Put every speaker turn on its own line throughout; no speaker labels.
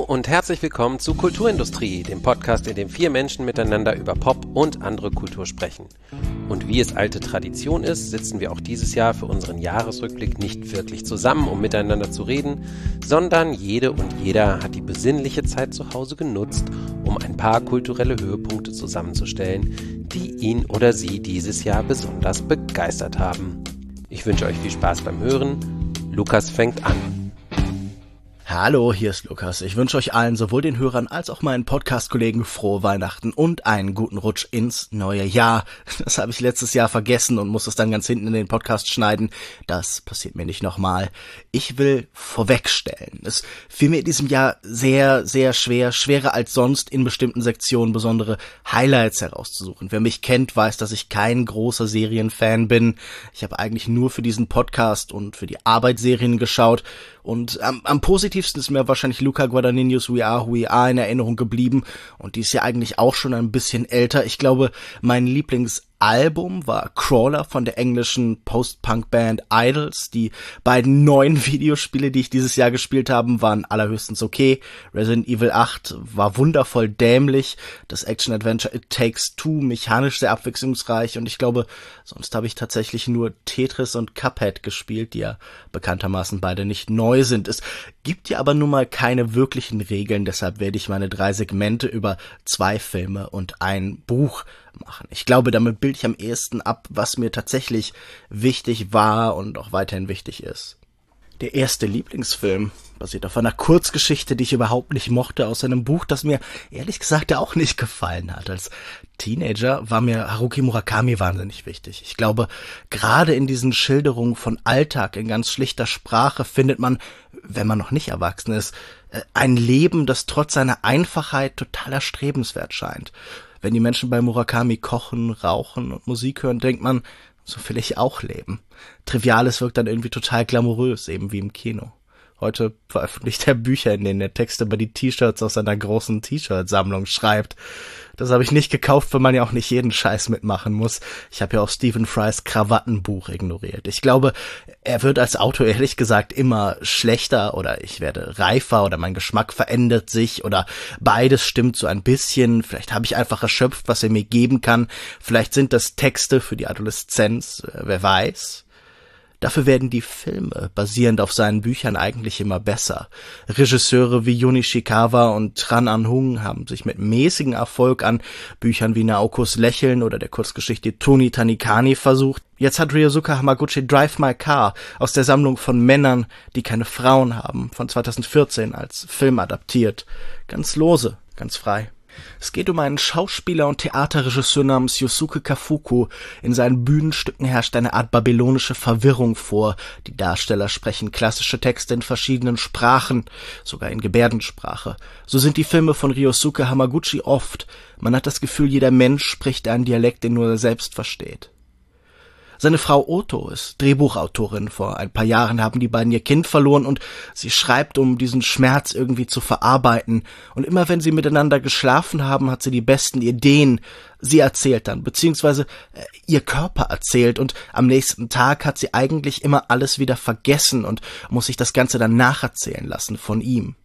und herzlich willkommen zu Kulturindustrie, dem Podcast, in dem 4 Menschen miteinander über Pop und andere Kultur sprechen. Und wie es alte Tradition ist, sitzen wir auch dieses Jahr für unseren Jahresrückblick nicht wirklich zusammen, um miteinander zu reden, sondern jede und jeder hat die besinnliche Zeit zu Hause genutzt, um ein paar kulturelle Höhepunkte zusammenzustellen, die ihn oder sie dieses Jahr besonders begeistert haben. Ich wünsche euch viel Spaß beim Hören. Lukas fängt an.
Hallo, hier ist Lukas. Ich wünsche euch allen, sowohl den Hörern als auch meinen Podcast-Kollegen, frohe Weihnachten und einen guten Rutsch ins neue Jahr. Das habe ich letztes Jahr vergessen und muss es dann ganz hinten in den Podcast schneiden. Das passiert mir nicht nochmal. Ich will vorwegstellen, es fiel mir in diesem Jahr sehr, sehr schwer, schwerer als sonst in bestimmten Sektionen besondere Highlights herauszusuchen. Wer mich kennt, weiß, dass ich kein großer Serienfan bin. Ich habe eigentlich nur für diesen Podcast und für die Arbeit Serien geschaut. Und am positivsten ist mir wahrscheinlich Luca Guadagnino's We Are Who We Are in Erinnerung geblieben. Und die ist ja eigentlich auch schon ein bisschen älter. Ich glaube, mein Lieblingsalbum war Crawler von der englischen Post-Punk-Band Idols. Die beiden neuen Videospiele, die ich dieses Jahr gespielt habe, waren allerhöchstens okay. Resident Evil 8 war wundervoll dämlich. Das Action-Adventure It Takes Two mechanisch sehr abwechslungsreich. Und ich glaube, sonst habe ich tatsächlich nur Tetris und Cuphead gespielt, die ja bekanntermaßen beide nicht neu sind. Es gibt ja aber nun mal keine wirklichen Regeln, deshalb werde ich meine 3 Segmente über 2 Filme und ein Buch machen. Ich glaube, damit bilde ich am ehesten ab, was mir tatsächlich wichtig war und auch weiterhin wichtig ist. Der erste Lieblingsfilm basiert auf einer Kurzgeschichte, die ich überhaupt nicht mochte, aus einem Buch, das mir ehrlich gesagt auch nicht gefallen hat. Als Teenager war mir Haruki Murakami wahnsinnig wichtig. Ich glaube, gerade in diesen Schilderungen von Alltag in ganz schlichter Sprache findet man, wenn man noch nicht erwachsen ist, ein Leben, das trotz seiner Einfachheit total erstrebenswert scheint. Wenn die Menschen bei Murakami kochen, rauchen und Musik hören, denkt man, so will ich auch leben. Triviales wirkt dann irgendwie total glamourös, eben wie im Kino. Heute veröffentlicht er Bücher, in denen er Texte über die T-Shirts aus seiner großen T-Shirt-Sammlung schreibt. Das habe ich nicht gekauft, weil man ja auch nicht jeden Scheiß mitmachen muss. Ich habe ja auch Stephen Frys Krawattenbuch ignoriert. Ich glaube, er wird als Autor ehrlich gesagt immer schlechter oder ich werde reifer oder mein Geschmack verändert sich oder beides stimmt so ein bisschen. Vielleicht habe ich einfach erschöpft, was er mir geben kann. Vielleicht sind das Texte für die Adoleszenz, wer weiß. Dafür werden die Filme, basierend auf seinen Büchern, eigentlich immer besser. Regisseure wie Jun Ishikawa und Tran Anh-hung haben sich mit mäßigem Erfolg an Büchern wie Naokos Lächeln oder der Kurzgeschichte Toni Tanikani versucht. Jetzt hat Ryosuke Hamaguchi Drive My Car aus der Sammlung von Männern, die keine Frauen haben, von 2014 als Film adaptiert. Ganz lose, ganz frei. Es geht um einen Schauspieler und Theaterregisseur namens Yosuke Kafuku. In seinen Bühnenstücken herrscht eine Art babylonische Verwirrung vor. Die Darsteller sprechen klassische Texte in verschiedenen Sprachen, sogar in Gebärdensprache. So sind die Filme von Ryosuke Hamaguchi oft. Man hat das Gefühl, jeder Mensch spricht einen Dialekt, den nur er selbst versteht. Seine Frau Oto ist Drehbuchautorin. Vor ein paar Jahren haben die beiden ihr Kind verloren und sie schreibt, um diesen Schmerz irgendwie zu verarbeiten. Und immer wenn sie miteinander geschlafen haben, hat sie die besten Ideen. Sie erzählt dann, beziehungsweise ihr Körper erzählt und am nächsten Tag hat sie eigentlich immer alles wieder vergessen und muss sich das Ganze dann nacherzählen lassen von ihm.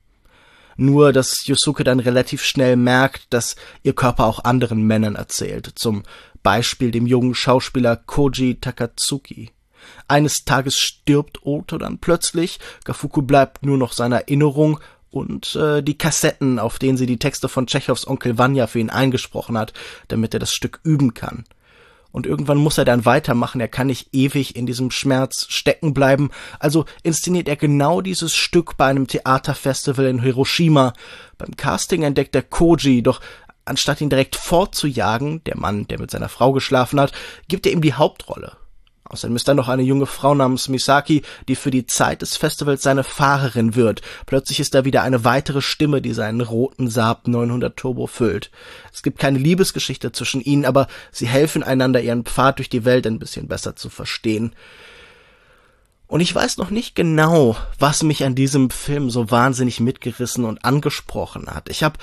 Nur, dass Yosuke dann relativ schnell merkt, dass ihr Körper auch anderen Männern erzählt, zum Beispiel dem jungen Schauspieler Koji Takatsuki. Eines Tages stirbt Oto dann plötzlich, Kafuku bleibt nur noch seine Erinnerung und die Kassetten, auf denen sie die Texte von Tschechows Onkel Vanya für ihn eingesprochen hat, damit er das Stück üben kann. Und irgendwann muss er dann weitermachen, er kann nicht ewig in diesem Schmerz stecken bleiben, also inszeniert er genau dieses Stück bei einem Theaterfestival in Hiroshima. Beim Casting entdeckt er Koji, doch anstatt ihn direkt fortzujagen, der Mann, der mit seiner Frau geschlafen hat, gibt er ihm die Hauptrolle. Außerdem ist da noch eine junge Frau namens Misaki, die für die Zeit des Festivals seine Fahrerin wird. Plötzlich ist da wieder eine weitere Stimme, die seinen roten Saab 900 Turbo füllt. Es gibt keine Liebesgeschichte zwischen ihnen, aber sie helfen einander, ihren Pfad durch die Welt ein bisschen besser zu verstehen. Und ich weiß noch nicht genau, was mich an diesem Film so wahnsinnig mitgerissen und angesprochen hat. Ich habe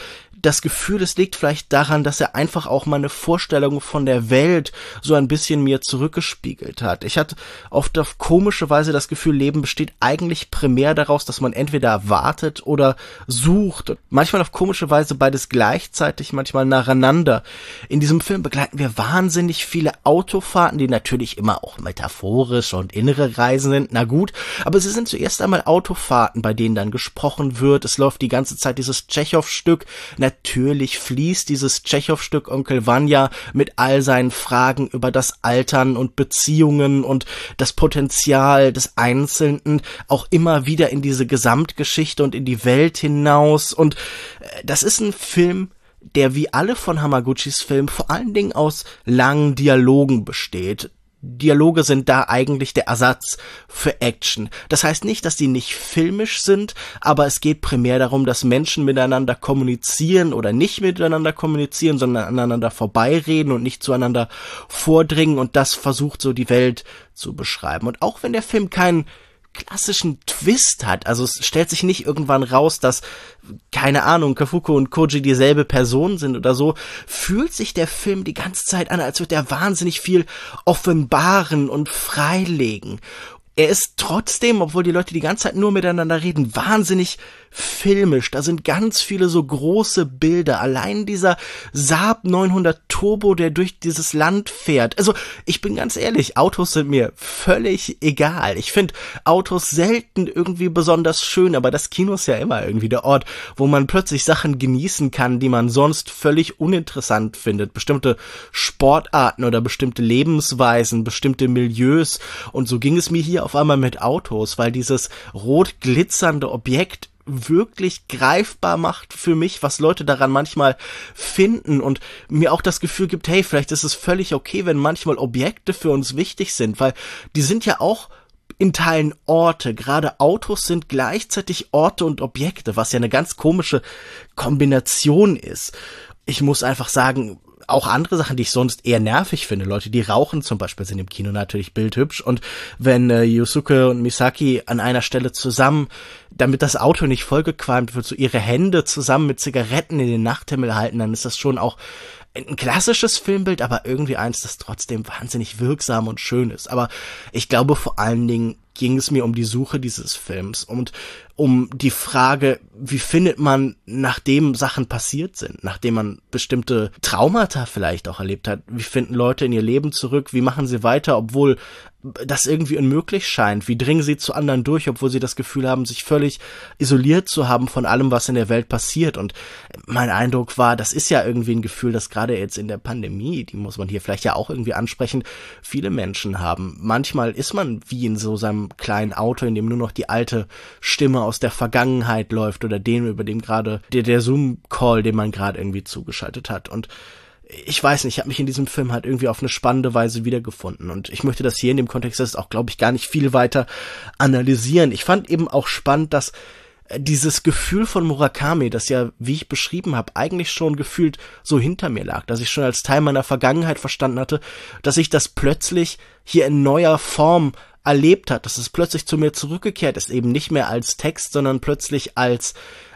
das Gefühl, es liegt vielleicht daran, dass er einfach auch meine Vorstellung von der Welt so ein bisschen mir zurückgespiegelt hat. Ich hatte oft auf komische Weise das Gefühl, Leben besteht eigentlich primär daraus, dass man entweder wartet oder sucht. Manchmal auf komische Weise beides gleichzeitig, manchmal nacheinander. In diesem Film begleiten wir wahnsinnig viele Autofahrten, die natürlich immer auch metaphorisch und innere Reisen sind. Na gut, aber sie sind zuerst einmal Autofahrten, bei denen dann gesprochen wird. Es läuft die ganze Zeit dieses Tschechow-Stück. Natürlich fließt dieses Tschechow-Stück Onkel Vanya mit all seinen Fragen über das Altern und Beziehungen und das Potenzial des Einzelnen auch immer wieder in diese Gesamtgeschichte und in die Welt hinaus. Und das ist ein Film, der wie alle von Hamaguchis Filmen vor allen Dingen aus langen Dialogen besteht. Dialoge sind da eigentlich der Ersatz für Action. Das heißt nicht, dass die nicht filmisch sind, aber es geht primär darum, dass Menschen miteinander kommunizieren oder nicht miteinander kommunizieren, sondern aneinander vorbeireden und nicht zueinander vordringen, und das versucht so die Welt zu beschreiben. Und auch wenn der Film keinen klassischen Twist hat, also es stellt sich nicht irgendwann raus, dass, keine Ahnung, Kafuko und Koji dieselbe Person sind oder so, fühlt sich der Film die ganze Zeit an, als würde er wahnsinnig viel offenbaren und freilegen. Er ist trotzdem, obwohl die Leute die ganze Zeit nur miteinander reden, wahnsinnig filmisch. Da sind ganz viele so große Bilder. Allein dieser Saab 900 Turbo, der durch dieses Land fährt. Also, ich bin ganz ehrlich, Autos sind mir völlig egal. Ich finde Autos selten irgendwie besonders schön, aber das Kino ist ja immer irgendwie der Ort, wo man plötzlich Sachen genießen kann, die man sonst völlig uninteressant findet. Bestimmte Sportarten oder bestimmte Lebensweisen, bestimmte Milieus. Und so ging es mir hier auf einmal mit Autos, weil dieses rot glitzernde Objekt wirklich greifbar macht für mich, was Leute daran manchmal finden, und mir auch das Gefühl gibt, hey, vielleicht ist es völlig okay, wenn manchmal Objekte für uns wichtig sind, weil die sind ja auch in Teilen Orte. Gerade Autos sind gleichzeitig Orte und Objekte, was ja eine ganz komische Kombination ist. Ich muss einfach sagen, auch andere Sachen, die ich sonst eher nervig finde. Leute, die rauchen zum Beispiel, sind im Kino natürlich bildhübsch. Und wenn Yusuke und Misaki an einer Stelle zusammen, damit das Auto nicht vollgequalmt wird, so ihre Hände zusammen mit Zigaretten in den Nachthimmel halten, dann ist das schon auch ein klassisches Filmbild, aber irgendwie eins, das trotzdem wahnsinnig wirksam und schön ist. Aber ich glaube, vor allen Dingen ging es mir um die Suche dieses Films und um die Frage, wie findet man, nachdem Sachen passiert sind, nachdem man bestimmte Traumata vielleicht auch erlebt hat, wie finden Leute in ihr Leben zurück, wie machen sie weiter, obwohl das irgendwie unmöglich scheint, wie dringen sie zu anderen durch, obwohl sie das Gefühl haben, sich völlig isoliert zu haben von allem, was in der Welt passiert. Und mein Eindruck war, das ist ja irgendwie ein Gefühl, das gerade jetzt in der Pandemie, die muss man hier vielleicht ja auch irgendwie ansprechen, viele Menschen haben. Manchmal ist man wie in so seinem kleinen Auto, in dem nur noch die alte Stimme aus der Vergangenheit läuft oder dem, über dem gerade der Zoom-Call, den man gerade irgendwie zugeschaltet hat. Und ich weiß nicht, ich habe mich in diesem Film halt irgendwie auf eine spannende Weise wiedergefunden, und ich möchte das hier in dem Kontext jetzt auch, glaube ich, gar nicht viel weiter analysieren. Ich fand eben auch spannend, dass dieses Gefühl von Murakami, das ja, wie ich beschrieben habe, eigentlich schon gefühlt so hinter mir lag, dass ich schon als Teil meiner Vergangenheit verstanden hatte, dass ich das plötzlich hier in neuer Form erlebt hat, dass es plötzlich zu mir zurückgekehrt ist, eben nicht mehr als Text, sondern plötzlich als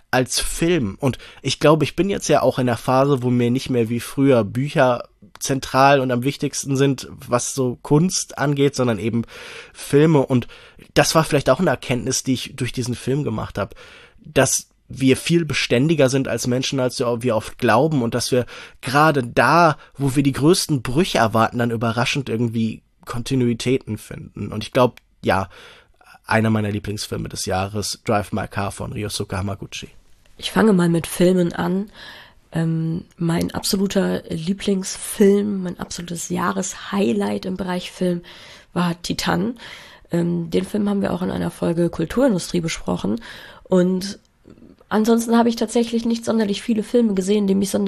Film. Und ich glaube, ich bin jetzt ja auch in der Phase, wo mir nicht mehr wie früher Bücher zentral und am wichtigsten sind, was so Kunst angeht, sondern eben Filme. Und das war vielleicht auch eine Erkenntnis, die ich durch diesen Film gemacht habe, dass wir viel beständiger sind als Menschen, als wir oft glauben, und dass wir gerade da, wo wir die größten Brüche erwarten, dann überraschend irgendwie Kontinuitäten finden. Und ich glaube, ja, einer meiner Lieblingsfilme des Jahres, Drive My Car von Ryosuke Hamaguchi.
Ich fange mal mit Filmen an. Mein absoluter Lieblingsfilm, mein absolutes Jahreshighlight im Bereich Film war Titan. Den Film haben wir auch in einer Folge Kulturindustrie besprochen. Und ansonsten habe ich tatsächlich nicht sonderlich viele Filme gesehen, die mich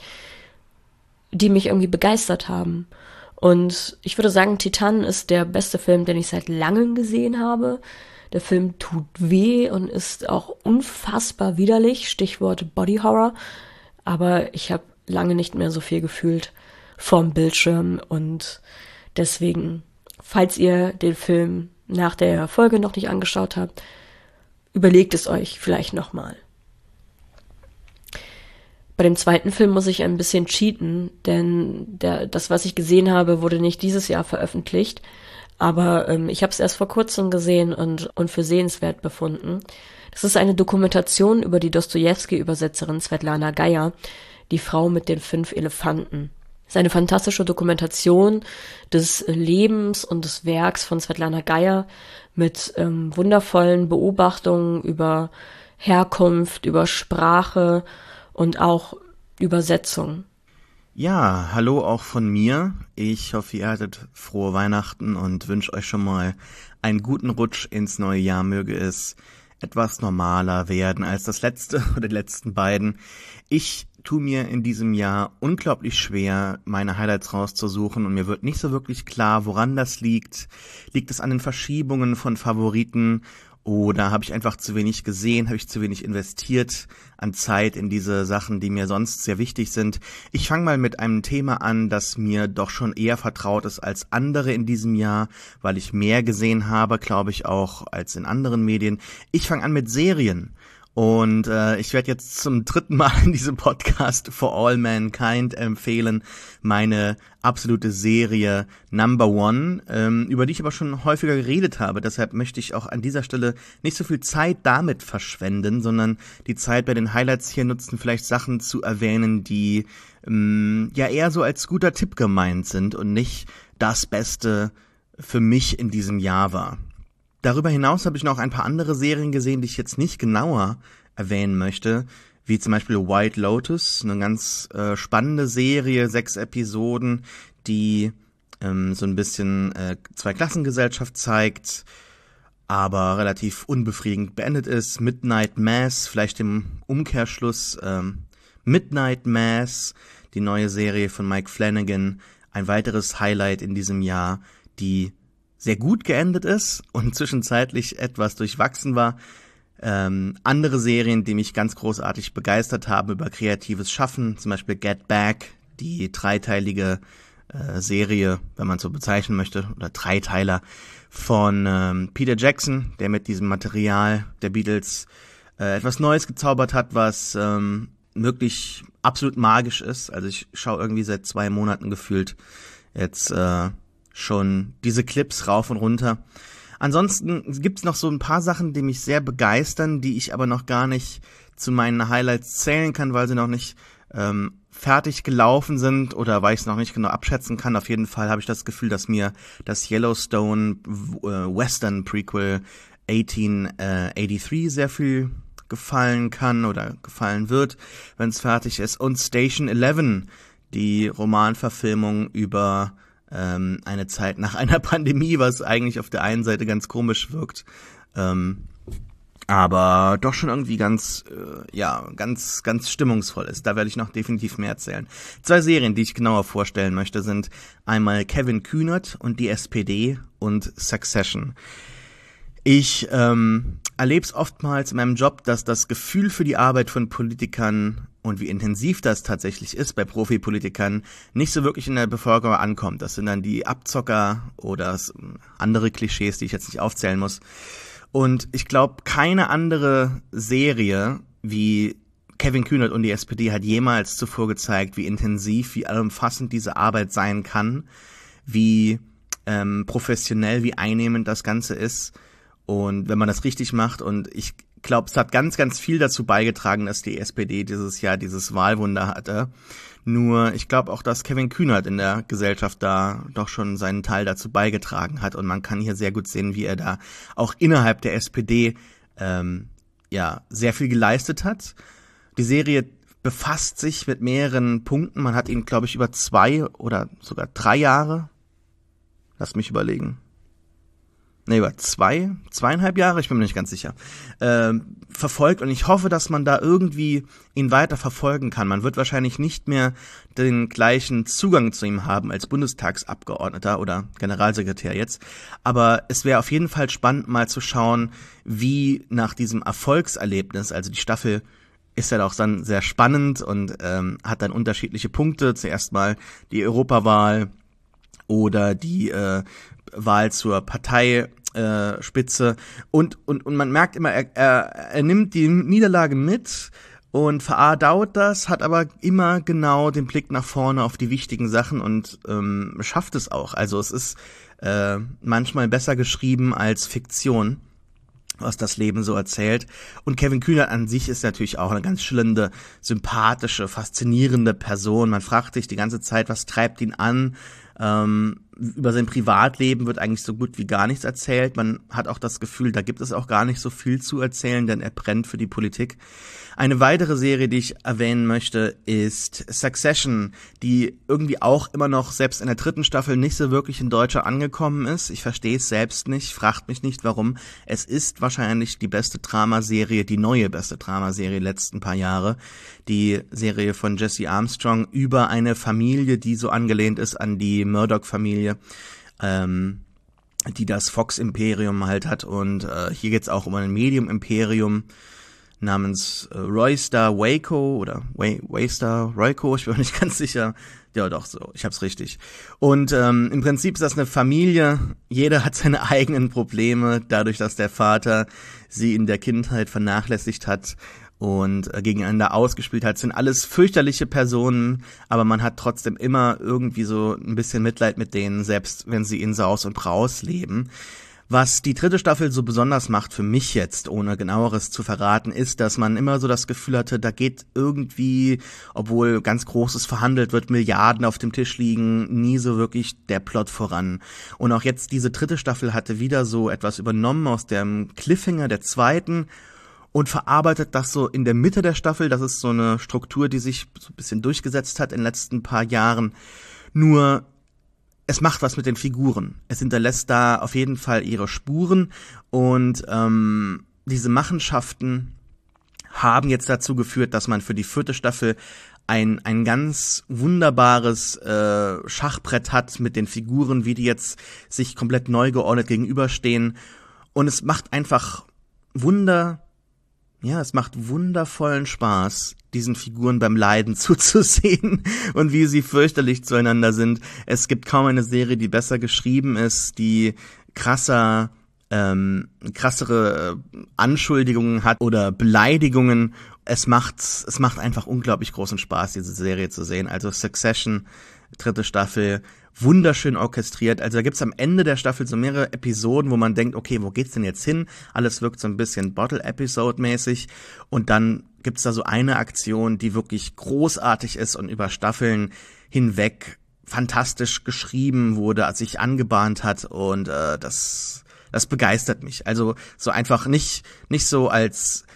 irgendwie begeistert haben. Und ich würde sagen, Titan ist der beste Film, den ich seit langem gesehen habe. Der Film tut weh und ist auch unfassbar widerlich, Stichwort Body Horror. Aber ich habe lange nicht mehr so viel gefühlt vorm Bildschirm. Und deswegen, falls ihr den Film nach der Folge noch nicht angeschaut habt, überlegt es euch vielleicht nochmal. Bei dem zweiten Film muss ich ein bisschen cheaten, denn das, was ich gesehen habe, wurde nicht dieses Jahr veröffentlicht. Aber ich habe es erst vor kurzem gesehen und für sehenswert befunden. Das ist eine Dokumentation über die Dostojewski-Übersetzerin Svetlana Geier, die Frau mit den 5 Elefanten. Es ist eine fantastische Dokumentation des Lebens und des Werks von Svetlana Geier mit wundervollen Beobachtungen über Herkunft, über Sprache und auch Übersetzung.
Ja, hallo auch von mir. Ich hoffe, ihr hattet frohe Weihnachten und wünsche euch schon mal einen guten Rutsch ins neue Jahr. Möge es etwas normaler werden als das letzte oder die letzten beiden. Ich tue mir in diesem Jahr unglaublich schwer, meine Highlights rauszusuchen und mir wird nicht so wirklich klar, woran das liegt. Liegt es an den Verschiebungen von Favoriten oder habe ich einfach zu wenig gesehen, habe ich zu wenig investiert an Zeit in diese Sachen, die mir sonst sehr wichtig sind. Ich fange mal mit einem Thema an, das mir doch schon eher vertraut ist als andere in diesem Jahr, weil ich mehr gesehen habe, glaube ich auch, als in anderen Medien. Ich fange an mit Serien. Und ich werde jetzt zum 3. Mal in diesem Podcast For All Mankind empfehlen, meine absolute Serie Number One, über die ich aber schon häufiger geredet habe. Deshalb möchte ich auch an dieser Stelle nicht so viel Zeit damit verschwenden, sondern die Zeit bei den Highlights hier nutzen, vielleicht Sachen zu erwähnen, die ja eher so als guter Tipp gemeint sind und nicht das Beste für mich in diesem Jahr war. Darüber hinaus habe ich noch ein paar andere Serien gesehen, die ich jetzt nicht genauer erwähnen möchte, wie zum Beispiel White Lotus, eine ganz spannende Serie, 6 Episoden, die so ein bisschen Zweiklassengesellschaft zeigt, aber relativ unbefriedigend beendet ist. Midnight Mass, vielleicht im Umkehrschluss Midnight Mass, die neue Serie von Mike Flanagan, ein weiteres Highlight in diesem Jahr, die sehr gut geendet ist und zwischenzeitlich etwas durchwachsen war. Andere Serien, die mich ganz großartig begeistert haben über kreatives Schaffen, zum Beispiel Get Back, die dreiteilige Serie, wenn man so bezeichnen möchte, oder Dreiteiler von Peter Jackson, der mit diesem Material der Beatles etwas Neues gezaubert hat, was wirklich absolut magisch ist. Also ich schaue irgendwie seit 2 Monaten gefühlt jetzt schon diese Clips rauf und runter. Ansonsten gibt's noch so ein paar Sachen, die mich sehr begeistern, die ich aber noch gar nicht zu meinen Highlights zählen kann, weil sie noch nicht fertig gelaufen sind oder weil ich es noch nicht genau abschätzen kann. Auf jeden Fall habe ich das Gefühl, dass mir das Yellowstone Western Prequel 1883 sehr viel gefallen kann oder gefallen wird, wenn es fertig ist. Und Station 11, die Romanverfilmung über eine Zeit nach einer Pandemie, was eigentlich auf der einen Seite ganz komisch wirkt, aber doch schon irgendwie ganz stimmungsvoll ist. Da werde ich noch definitiv mehr erzählen. 2 Serien, die ich genauer vorstellen möchte, sind einmal Kevin Kühnert und die SPD und Succession. Ich erlebe es oftmals in meinem Job, dass das Gefühl für die Arbeit von Politikern und wie intensiv das tatsächlich ist bei Profipolitikern nicht so wirklich in der Bevölkerung ankommt. Das sind dann die Abzocker oder andere Klischees, die ich jetzt nicht aufzählen muss. Und ich glaube, keine andere Serie wie Kevin Kühnert und die SPD hat jemals zuvor gezeigt, wie intensiv, wie allumfassend diese Arbeit sein kann, wie professionell, wie einnehmend das Ganze ist. Und wenn man das richtig macht, und ich glaube, es hat ganz, ganz viel dazu beigetragen, dass die SPD dieses Jahr dieses Wahlwunder hatte. Nur ich glaube auch, dass Kevin Kühnert in der Gesellschaft da doch schon seinen Teil dazu beigetragen hat. Und man kann hier sehr gut sehen, wie er da auch innerhalb der SPD sehr viel geleistet hat. Die Serie befasst sich mit mehreren Punkten. Man hat ihn, glaube ich, über 2 oder sogar 3 Jahre, lass mich überlegen, über 2,5 Jahre, ich bin mir nicht ganz sicher, verfolgt, und ich hoffe, dass man da irgendwie ihn weiter verfolgen kann. Man wird wahrscheinlich nicht mehr den gleichen Zugang zu ihm haben als Bundestagsabgeordneter oder Generalsekretär jetzt, aber es wäre auf jeden Fall spannend, mal zu schauen, wie nach diesem Erfolgserlebnis, also die Staffel ist ja auch dann sehr spannend und hat dann unterschiedliche Punkte, zuerst mal die Europawahl oder die Wahl zur Parteispitze und man merkt immer, er nimmt die Niederlage mit und verdaut das, hat aber immer genau den Blick nach vorne auf die wichtigen Sachen und schafft es auch. Also es ist manchmal besser geschrieben als Fiktion, was das Leben so erzählt. Und Kevin Kühnert an sich ist natürlich auch eine ganz schillernde, sympathische, faszinierende Person. Man fragt sich die ganze Zeit, was treibt ihn an? Über sein Privatleben wird eigentlich so gut wie gar nichts erzählt. Man hat auch das Gefühl, da gibt es auch gar nicht so viel zu erzählen, denn er brennt für die Politik. Eine weitere Serie, die ich erwähnen möchte, ist Succession, die irgendwie auch immer noch selbst in der 3. Staffel nicht so wirklich in Deutschland angekommen ist. Ich verstehe es selbst nicht, fragt mich nicht warum. Es ist wahrscheinlich die beste Dramaserie, die neue beste Dramaserie der letzten paar Jahre. Die Serie von Jesse Armstrong über eine Familie, die so angelehnt ist an die Murdoch-Familie, die das Fox-Imperium halt hat. Und hier geht's auch um ein Medium-Imperium namens Roystar Waco oder Waystar Royco, ich bin mir nicht ganz sicher. Ja, doch, so, ich hab's richtig. Und im Prinzip ist das eine Familie, jeder hat seine eigenen Probleme, dadurch, dass der Vater sie in der Kindheit vernachlässigt hat und gegeneinander ausgespielt hat. Das sind alles fürchterliche Personen, aber man hat trotzdem immer irgendwie so ein bisschen Mitleid mit denen, selbst wenn sie in Saus und Braus leben. Was die 3. Staffel so besonders macht für mich jetzt, ohne genaueres zu verraten, ist, dass man immer so das Gefühl hatte, da geht irgendwie, obwohl ganz Großes verhandelt wird, Milliarden auf dem Tisch liegen, nie so wirklich der Plot voran. Und auch jetzt diese 3. Staffel hatte wieder so etwas übernommen aus dem Cliffhanger der 2. und verarbeitet das so in der Mitte der Staffel. Das ist so eine Struktur, die sich so ein bisschen durchgesetzt hat in den letzten paar Jahren. Nur es macht was mit den Figuren. Es hinterlässt da auf jeden Fall ihre Spuren und diese Machenschaften haben jetzt dazu geführt, dass man für die 4. Staffel ein ganz wunderbares Schachbrett hat mit den Figuren, wie die jetzt sich komplett neu geordnet gegenüberstehen. Und es macht einfach es macht wundervollen Spaß, diesen Figuren beim Leiden zuzusehen und wie sie fürchterlich zueinander sind. Es gibt kaum eine Serie, die besser geschrieben ist, die krassere Anschuldigungen hat oder Beleidigungen. Es macht einfach unglaublich großen Spaß, diese Serie zu sehen. Also Succession, 3. Staffel, wunderschön orchestriert. Also da gibt's am Ende der Staffel so mehrere Episoden, wo man denkt, okay, wo geht's denn jetzt hin? Alles wirkt so ein bisschen Bottle-Episode-mäßig. Und dann gibt's da so eine Aktion, die wirklich großartig ist und über Staffeln hinweg fantastisch geschrieben wurde, als sich angebahnt hat. Und das begeistert mich. Also so einfach nicht so als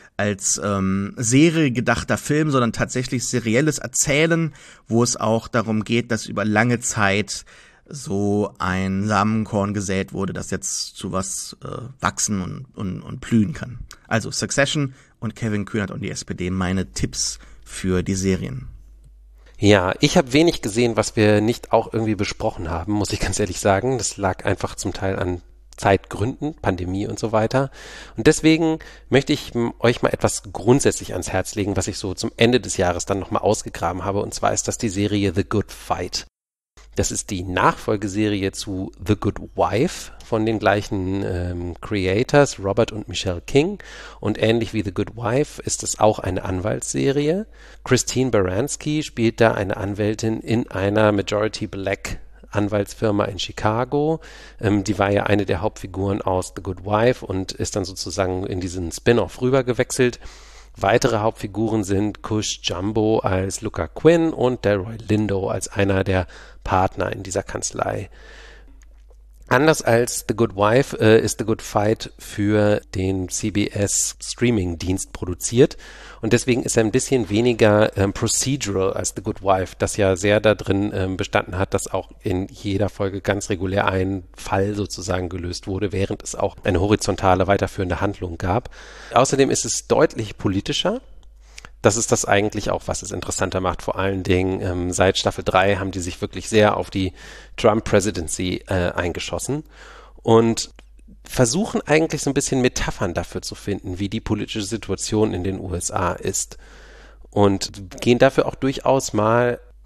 Serie gedachter Film, sondern tatsächlich serielles Erzählen, wo es auch darum geht, dass über lange Zeit so ein Samenkorn gesät wurde, das jetzt zu was wachsen und blühen kann. Also Succession und Kevin Kühnert und die SPD, meine Tipps für die Serien.
Ja, ich habe wenig gesehen, was wir nicht auch irgendwie besprochen haben, muss ich ganz ehrlich sagen. Das lag einfach zum Teil an Zeitgründen, Pandemie und so weiter. Und deswegen möchte ich euch mal etwas grundsätzlich ans Herz legen, was ich so zum Ende des Jahres dann nochmal ausgegraben habe. Und zwar ist das die Serie The Good Fight. Das ist die Nachfolgeserie zu The Good Wife von den gleichen Creators, Robert und Michelle King. Und ähnlich wie The Good Wife ist es auch eine Anwaltsserie. Christine Baranski spielt da eine Anwältin in einer Majority Black Anwaltsfirma in Chicago. Die war ja eine der Hauptfiguren aus The Good Wife und ist dann sozusagen in diesen Spin-off rübergewechselt. Weitere Hauptfiguren sind Cush Jumbo als Luca Quinn und Delroy Lindo als einer der Partner in dieser Kanzlei. Anders als The Good Wife ist The Good Fight für den CBS Streaming-Dienst produziert und deswegen ist er ein bisschen weniger procedural als The Good Wife, das ja sehr da drin bestanden hat, dass auch in jeder Folge ganz regulär ein Fall sozusagen gelöst wurde, während es auch eine horizontale weiterführende Handlung gab. Außerdem ist es deutlich politischer. Das ist das eigentlich auch, was es interessanter macht. Vor allen Dingen seit Staffel 3 haben die sich wirklich sehr auf die Trump-Presidency eingeschossen und versuchen eigentlich so ein bisschen Metaphern dafür zu finden, wie die politische Situation in den USA ist. Und gehen dafür auch durchaus mal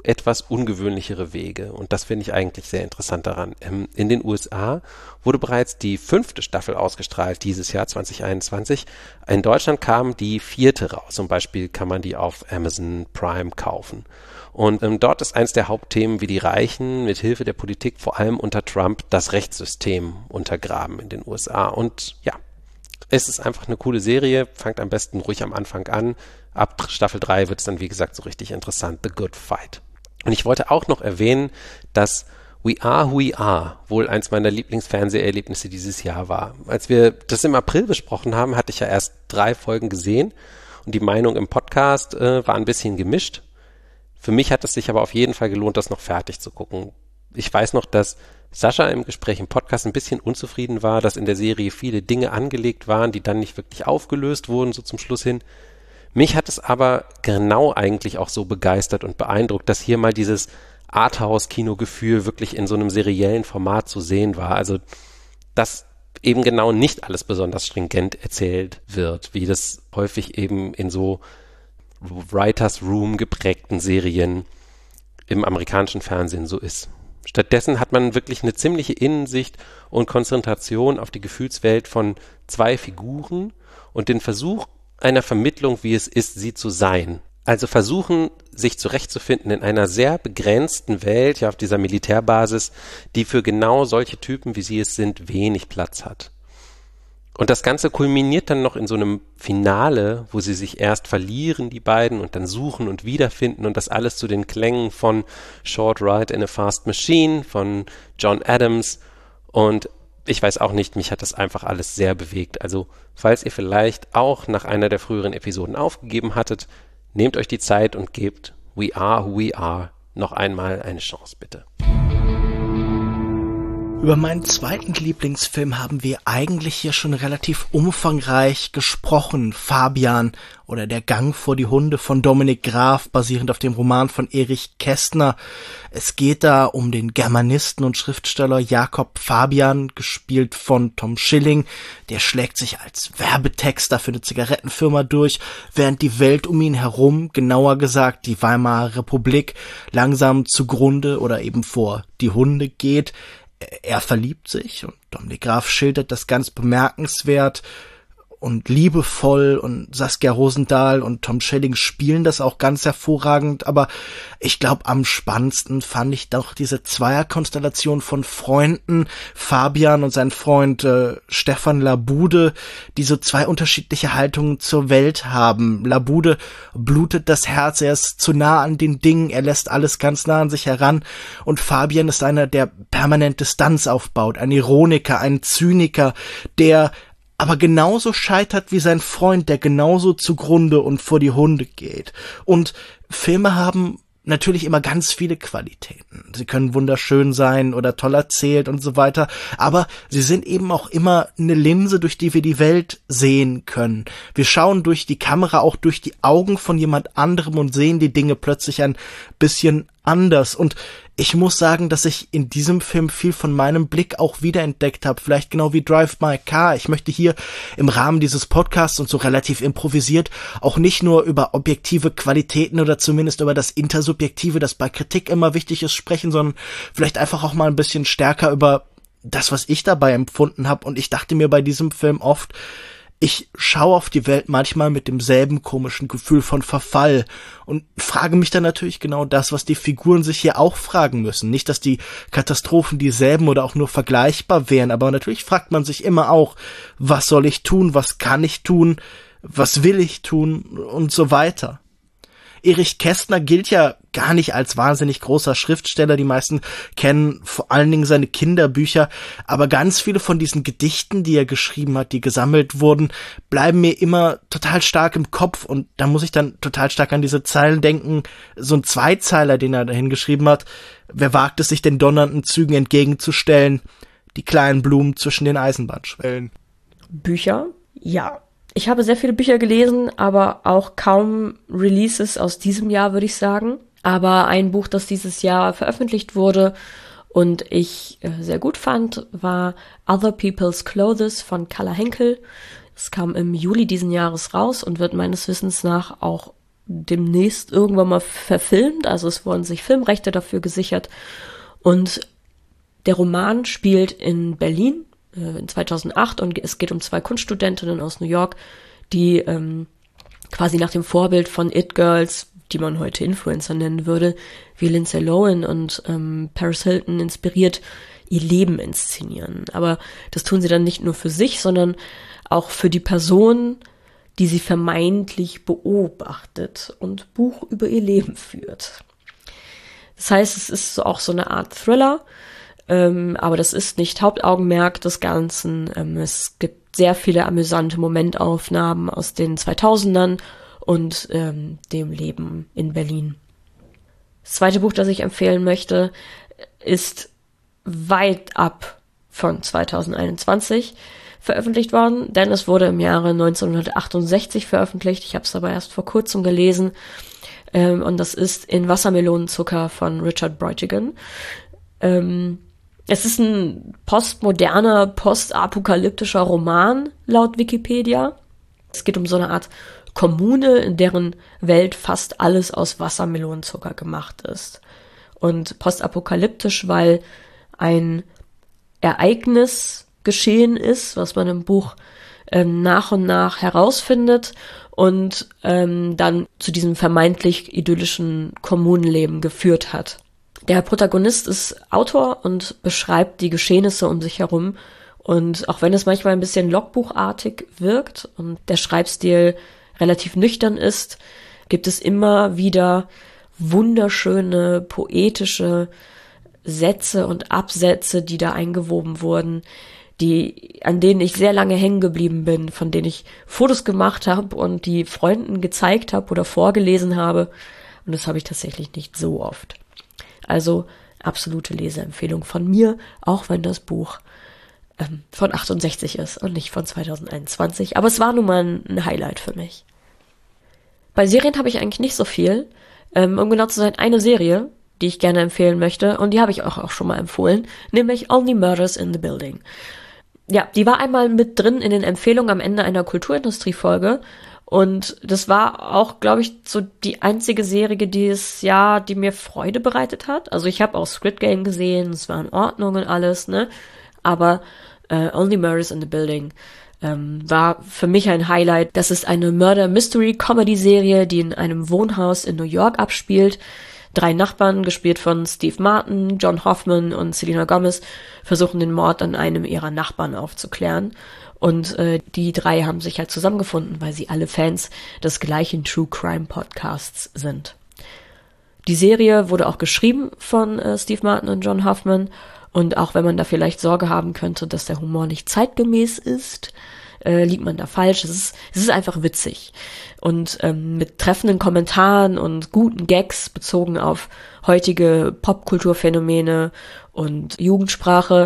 etwas ungewöhnlichere Wege. Und das finde ich eigentlich sehr interessant daran. In den USA wurde bereits die 5. Staffel ausgestrahlt, dieses Jahr 2021. In Deutschland kam die 4. raus. Zum Beispiel kann man die auf Amazon Prime kaufen. Und dort ist eins der Hauptthemen, wie die Reichen mit Hilfe der Politik, vor allem unter Trump, das Rechtssystem untergraben in den USA. Und ja, es ist einfach eine coole Serie. Fangt am besten ruhig am Anfang an. Ab Staffel 3 wird es dann, wie gesagt, so richtig interessant. The Good Fight. Und ich wollte auch noch erwähnen, dass We Are Who We Are wohl eins meiner Lieblingsfernseherlebnisse dieses Jahr war. Als wir das im April besprochen haben, hatte ich ja erst 3 Folgen gesehen und die Meinung im Podcast war ein bisschen gemischt. Für mich hat es sich aber auf jeden Fall gelohnt, das noch fertig zu gucken. Ich weiß noch, dass Sascha im Gespräch im Podcast ein bisschen unzufrieden war, dass in der Serie viele Dinge angelegt waren, die dann nicht wirklich aufgelöst wurden, so zum Schluss hin. Mich hat es aber genau eigentlich auch so begeistert und beeindruckt, dass hier mal dieses Arthouse-Kino-Gefühl wirklich in so einem seriellen Format zu sehen war. Also, dass eben genau nicht alles besonders stringent erzählt wird, wie das häufig eben in so Writers Room geprägten Serien im amerikanischen Fernsehen so ist. Stattdessen hat man wirklich eine ziemliche Innensicht und Konzentration auf die Gefühlswelt von 2 Figuren und den Versuch einer Vermittlung, wie es ist, sie zu sein. Also versuchen, sich zurechtzufinden in einer sehr begrenzten Welt, ja auf dieser Militärbasis, die für genau solche Typen, wie sie es sind, wenig Platz hat. Und das Ganze kulminiert dann noch in so einem Finale, wo sie sich erst verlieren, die beiden, und dann suchen und wiederfinden und das alles zu den Klängen von Short Ride in a Fast Machine, von John Adams. Und ich weiß auch nicht, mich hat das einfach alles sehr bewegt. Also, falls ihr vielleicht auch nach einer der früheren Episoden aufgegeben hattet, nehmt euch die Zeit und gebt We Are Who We Are noch einmal eine Chance, bitte.
Über meinen zweiten Lieblingsfilm haben wir eigentlich hier schon relativ umfangreich gesprochen. Fabian oder Der Gang vor die Hunde von Dominik Graf, basierend auf dem Roman von Erich Kästner. Es geht da um den Germanisten und Schriftsteller Jakob Fabian, gespielt von Tom Schilling. Der schlägt sich als Werbetexter für eine Zigarettenfirma durch, während die Welt um ihn herum, genauer gesagt die Weimarer Republik, langsam zugrunde oder eben vor die Hunde geht. Er verliebt sich und Dominik Graf schildert das ganz bemerkenswert und liebevoll und Saskia Rosendahl und Tom Schilling spielen das auch ganz hervorragend, aber ich glaube, am spannendsten fand ich doch diese Zweierkonstellation von Freunden, Fabian und sein Freund Stefan Labude, die so 2 unterschiedliche Haltungen zur Welt haben. Labude blutet das Herz, er ist zu nah an den Dingen, er lässt alles ganz nah an sich heran, und Fabian ist einer, der permanent Distanz aufbaut, ein Ironiker, ein Zyniker, der aber genauso scheitert wie sein Freund, der genauso zugrunde und vor die Hunde geht. Und Filme haben natürlich immer ganz viele Qualitäten. Sie können wunderschön sein oder toll erzählt und so weiter, aber sie sind eben auch immer eine Linse, durch die wir die Welt sehen können. Wir schauen durch die Kamera auch durch die Augen von jemand anderem und sehen die Dinge plötzlich ein bisschen anders. Und ich muss sagen, dass ich in diesem Film viel von meinem Blick auch wiederentdeckt habe, vielleicht genau wie Drive My Car. Ich möchte hier im Rahmen dieses Podcasts und so relativ improvisiert auch nicht nur über objektive Qualitäten oder zumindest über das Intersubjektive, das bei Kritik immer wichtig ist, sprechen, sondern vielleicht einfach auch mal ein bisschen stärker über das, was ich dabei empfunden habe. Und ich dachte mir bei diesem Film oft, ich schaue auf die Welt manchmal mit demselben komischen Gefühl von Verfall und frage mich dann natürlich genau das, was die Figuren sich hier auch fragen müssen. Nicht, dass die Katastrophen dieselben oder auch nur vergleichbar wären, aber natürlich fragt man sich immer auch, was soll ich tun, was kann ich tun, was will ich tun und so weiter. Erich Kästner gilt ja gar nicht als wahnsinnig großer Schriftsteller. Die meisten kennen vor allen Dingen seine Kinderbücher. Aber ganz viele von diesen Gedichten, die er geschrieben hat, die gesammelt wurden, bleiben mir immer total stark im Kopf. Und da muss ich dann total stark an diese Zeilen denken. So ein Zweizeiler, den er dahin geschrieben hat. Wer wagt es, sich den donnernden Zügen entgegenzustellen? Die kleinen Blumen zwischen den Eisenbahnschwellen.
Bücher? Ja. Ich habe sehr viele Bücher gelesen, aber auch kaum Releases aus diesem Jahr, würde ich sagen. Aber ein Buch, das dieses Jahr veröffentlicht wurde und ich sehr gut fand, war Other People's Clothes von Carla Henkel. Es kam im Juli diesen Jahres raus und wird meines Wissens nach auch demnächst irgendwann mal verfilmt. Also es wurden sich Filmrechte dafür gesichert. Und der Roman spielt in Berlin in 2008 und es geht um 2 Kunststudentinnen aus New York, die quasi nach dem Vorbild von It-Girls, die man heute Influencer nennen würde, wie Lindsay Lohan und Paris Hilton inspiriert, ihr Leben inszenieren. Aber das tun sie dann nicht nur für sich, sondern auch für die Person, die sie vermeintlich beobachtet und Buch über ihr Leben führt. Das heißt, es ist auch so eine Art Thriller, aber das ist nicht Hauptaugenmerk des Ganzen. Es gibt sehr viele amüsante Momentaufnahmen aus den 2000ern und dem Leben in Berlin. Das zweite Buch, das ich empfehlen möchte, ist weit ab von 2021 veröffentlicht worden, denn es wurde im Jahre 1968 veröffentlicht. Ich habe es aber erst vor kurzem gelesen. Und das ist In Wassermelonenzucker von Richard Brautigan. Es ist ein postmoderner, postapokalyptischer Roman, laut Wikipedia. Es geht um so eine Art Kommune, in deren Welt fast alles aus Wassermelonenzucker gemacht ist. Und postapokalyptisch, weil ein Ereignis geschehen ist, was man im Buch nach und nach herausfindet und dann zu diesem vermeintlich idyllischen Kommunenleben geführt hat. Der Protagonist ist Autor und beschreibt die Geschehnisse um sich herum. Und auch wenn es manchmal ein bisschen logbuchartig wirkt und der Schreibstil relativ nüchtern ist, gibt es immer wieder wunderschöne, poetische Sätze und Absätze, die da eingewoben wurden, an denen ich sehr lange hängen geblieben bin, von denen ich Fotos gemacht habe und die Freunden gezeigt habe oder vorgelesen habe. Und das habe ich tatsächlich nicht so oft. Also absolute Leseempfehlung von mir, auch wenn das Buch von 68 ist und nicht von 2021. Aber es war nun mal ein Highlight für mich. Bei Serien habe ich eigentlich nicht so viel. Um genau zu sein, eine Serie, die ich gerne empfehlen möchte, und die habe ich auch schon mal empfohlen, nämlich Only Murders in the Building. Ja, die war einmal mit drin in den Empfehlungen am Ende einer Kulturindustrie-Folge. Und das war auch, glaube ich, so die einzige Serie dieses Jahr, die mir Freude bereitet hat. Also ich habe auch Squid Game gesehen, es war in Ordnung und alles, ne? Aber Only Murders in the Building war für mich ein Highlight. Das ist eine Murder-Mystery-Comedy-Serie, die in einem Wohnhaus in New York abspielt. 3 Nachbarn, gespielt von Steve Martin, John Hoffman und Selena Gomez, versuchen den Mord an einem ihrer Nachbarn aufzuklären. Und die 3 haben sich halt zusammengefunden, weil sie alle Fans des gleichen True Crime Podcasts sind. Die Serie wurde auch geschrieben von Steve Martin und John Hoffman. Und auch wenn man da vielleicht Sorge haben könnte, dass der Humor nicht zeitgemäß ist, liegt man da falsch. Es ist einfach witzig. Und mit treffenden Kommentaren und guten Gags bezogen auf heutige Popkulturphänomene und Jugendsprache,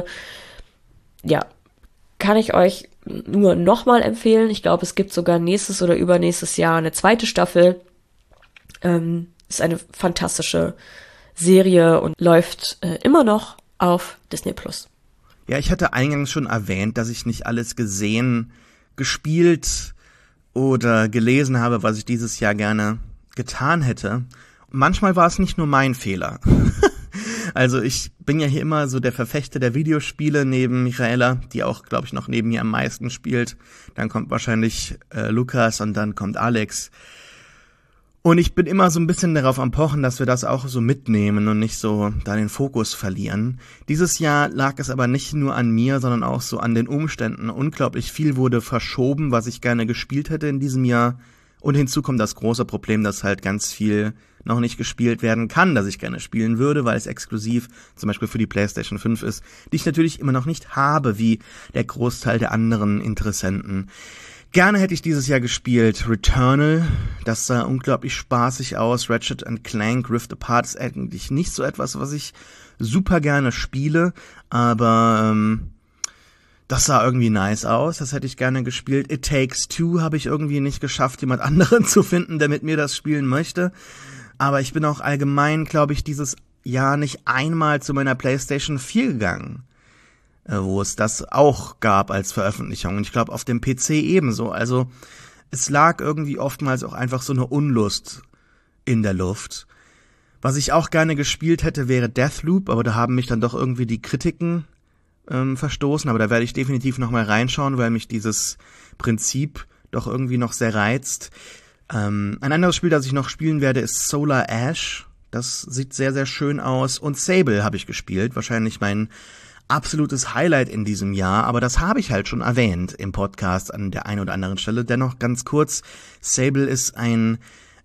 ja, kann ich euch nur nochmal empfehlen. Ich glaube, es gibt sogar nächstes oder übernächstes Jahr eine 2. Staffel. Ist eine fantastische Serie und läuft immer noch auf Disney+.
Ja, ich hatte eingangs schon erwähnt, dass ich nicht alles gesehen, gespielt oder gelesen habe, was ich dieses Jahr gerne getan hätte. Manchmal war es nicht nur mein Fehler. Also ich bin ja hier immer so der Verfechter der Videospiele neben Michaela, die auch, glaube ich, noch neben mir am meisten spielt. Dann kommt wahrscheinlich Lukas und dann kommt Alex. Und ich bin immer so ein bisschen darauf am Pochen, dass wir das auch so mitnehmen und nicht so da den Fokus verlieren. Dieses Jahr lag es aber nicht nur an mir, sondern auch so an den Umständen. Unglaublich viel wurde verschoben, was ich gerne gespielt hätte in diesem Jahr. Und hinzu kommt das große Problem, dass halt ganz viel noch nicht gespielt werden kann, das ich gerne spielen würde, weil es exklusiv zum Beispiel für die PlayStation 5 ist, die ich natürlich immer noch nicht habe, wie der Großteil der anderen Interessenten. Gerne hätte ich dieses Jahr gespielt Returnal, das sah unglaublich spaßig aus. Ratchet & Clank Rift Apart ist eigentlich nicht so etwas, was ich super gerne spiele, aber das sah irgendwie nice aus, das hätte ich gerne gespielt. It Takes Two habe ich irgendwie nicht geschafft, jemand anderen zu finden, der mit mir das spielen möchte. Aber ich bin auch allgemein, glaube ich, dieses Jahr nicht einmal zu meiner PlayStation 4 gegangen, wo es das auch gab als Veröffentlichung. Und ich glaube, auf dem PC ebenso. Also es lag irgendwie oftmals auch einfach so eine Unlust in der Luft. Was ich auch gerne gespielt hätte, wäre Deathloop, aber da haben mich dann doch irgendwie die Kritiken verstoßen. Aber da werde ich definitiv nochmal reinschauen, weil mich dieses Prinzip doch irgendwie noch sehr reizt. Ein anderes Spiel, das ich noch spielen werde, ist Solar Ash. Das sieht sehr, sehr schön aus. Und Sable habe ich gespielt. Wahrscheinlich mein absolutes Highlight in diesem Jahr. Aber das habe ich halt schon erwähnt im Podcast an der einen oder anderen Stelle. Dennoch ganz kurz. Sable ist ein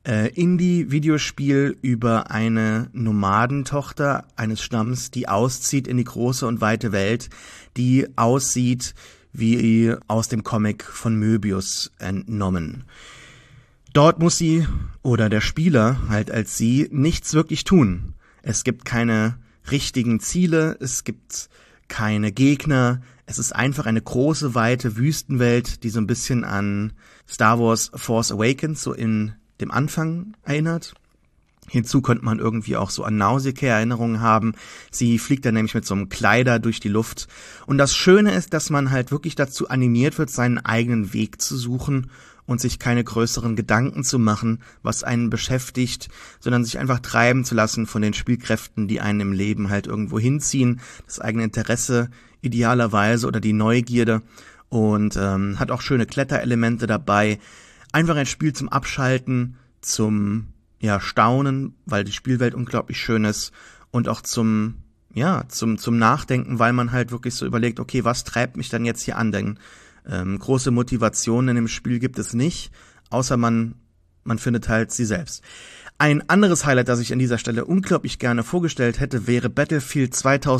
Indie-Videospiel über eine Nomadentochter eines Stamms, die auszieht in die große und weite Welt, die aussieht wie aus dem Comic von Möbius entnommen. Dort muss sie, oder der Spieler halt als sie, nichts wirklich tun. Es gibt keine richtigen Ziele, es gibt keine Gegner, es ist einfach eine große, weite Wüstenwelt, die so ein bisschen an Star Wars Force Awakens, so in dem Anfang erinnert. Hinzu könnte man irgendwie auch so an Nausicaa-Erinnerungen haben. Sie fliegt dann nämlich mit so einem Kleider durch die Luft. Und das Schöne ist, dass man halt wirklich dazu animiert wird, seinen eigenen Weg zu suchen und sich keine größeren Gedanken zu machen, was einen beschäftigt, sondern sich einfach treiben zu lassen von den Spielkräften, die einen im Leben halt irgendwo hinziehen. Das eigene Interesse idealerweise oder die Neugierde. Und hat auch schöne Kletterelemente dabei. Einfach ein Spiel zum Abschalten, zum Staunen, weil die Spielwelt unglaublich schön ist und auch zum Nachdenken, weil man halt wirklich so überlegt, okay, was treibt mich dann jetzt hier an? Denn große Motivation in dem Spiel gibt es nicht, außer man findet halt sie selbst. Ein anderes Highlight, das ich an dieser Stelle unglaublich gerne vorgestellt hätte, wäre Battlefield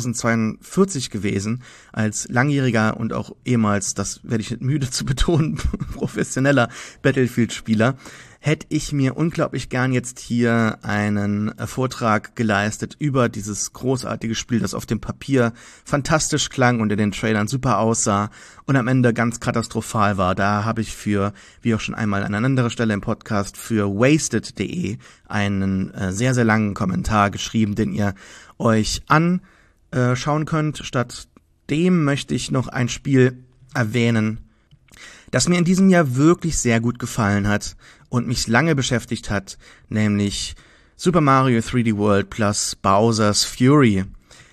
2042 gewesen. Als langjähriger und auch ehemals, das werde ich nicht müde zu betonen, professioneller Battlefield-Spieler, hätte ich mir unglaublich gern jetzt hier einen Vortrag geleistet über dieses großartige Spiel, das auf dem Papier fantastisch klang und in den Trailern super aussah und am Ende ganz katastrophal war. Da habe ich für, wie auch schon einmal an einer anderen Stelle im Podcast, für wasted.de einen sehr, sehr langen Kommentar geschrieben, den ihr euch anschauen könnt. Statt dem möchte ich noch ein Spiel erwähnen, das mir in diesem Jahr wirklich sehr gut gefallen hat und mich lange beschäftigt hat, nämlich Super Mario 3D World plus Bowser's Fury.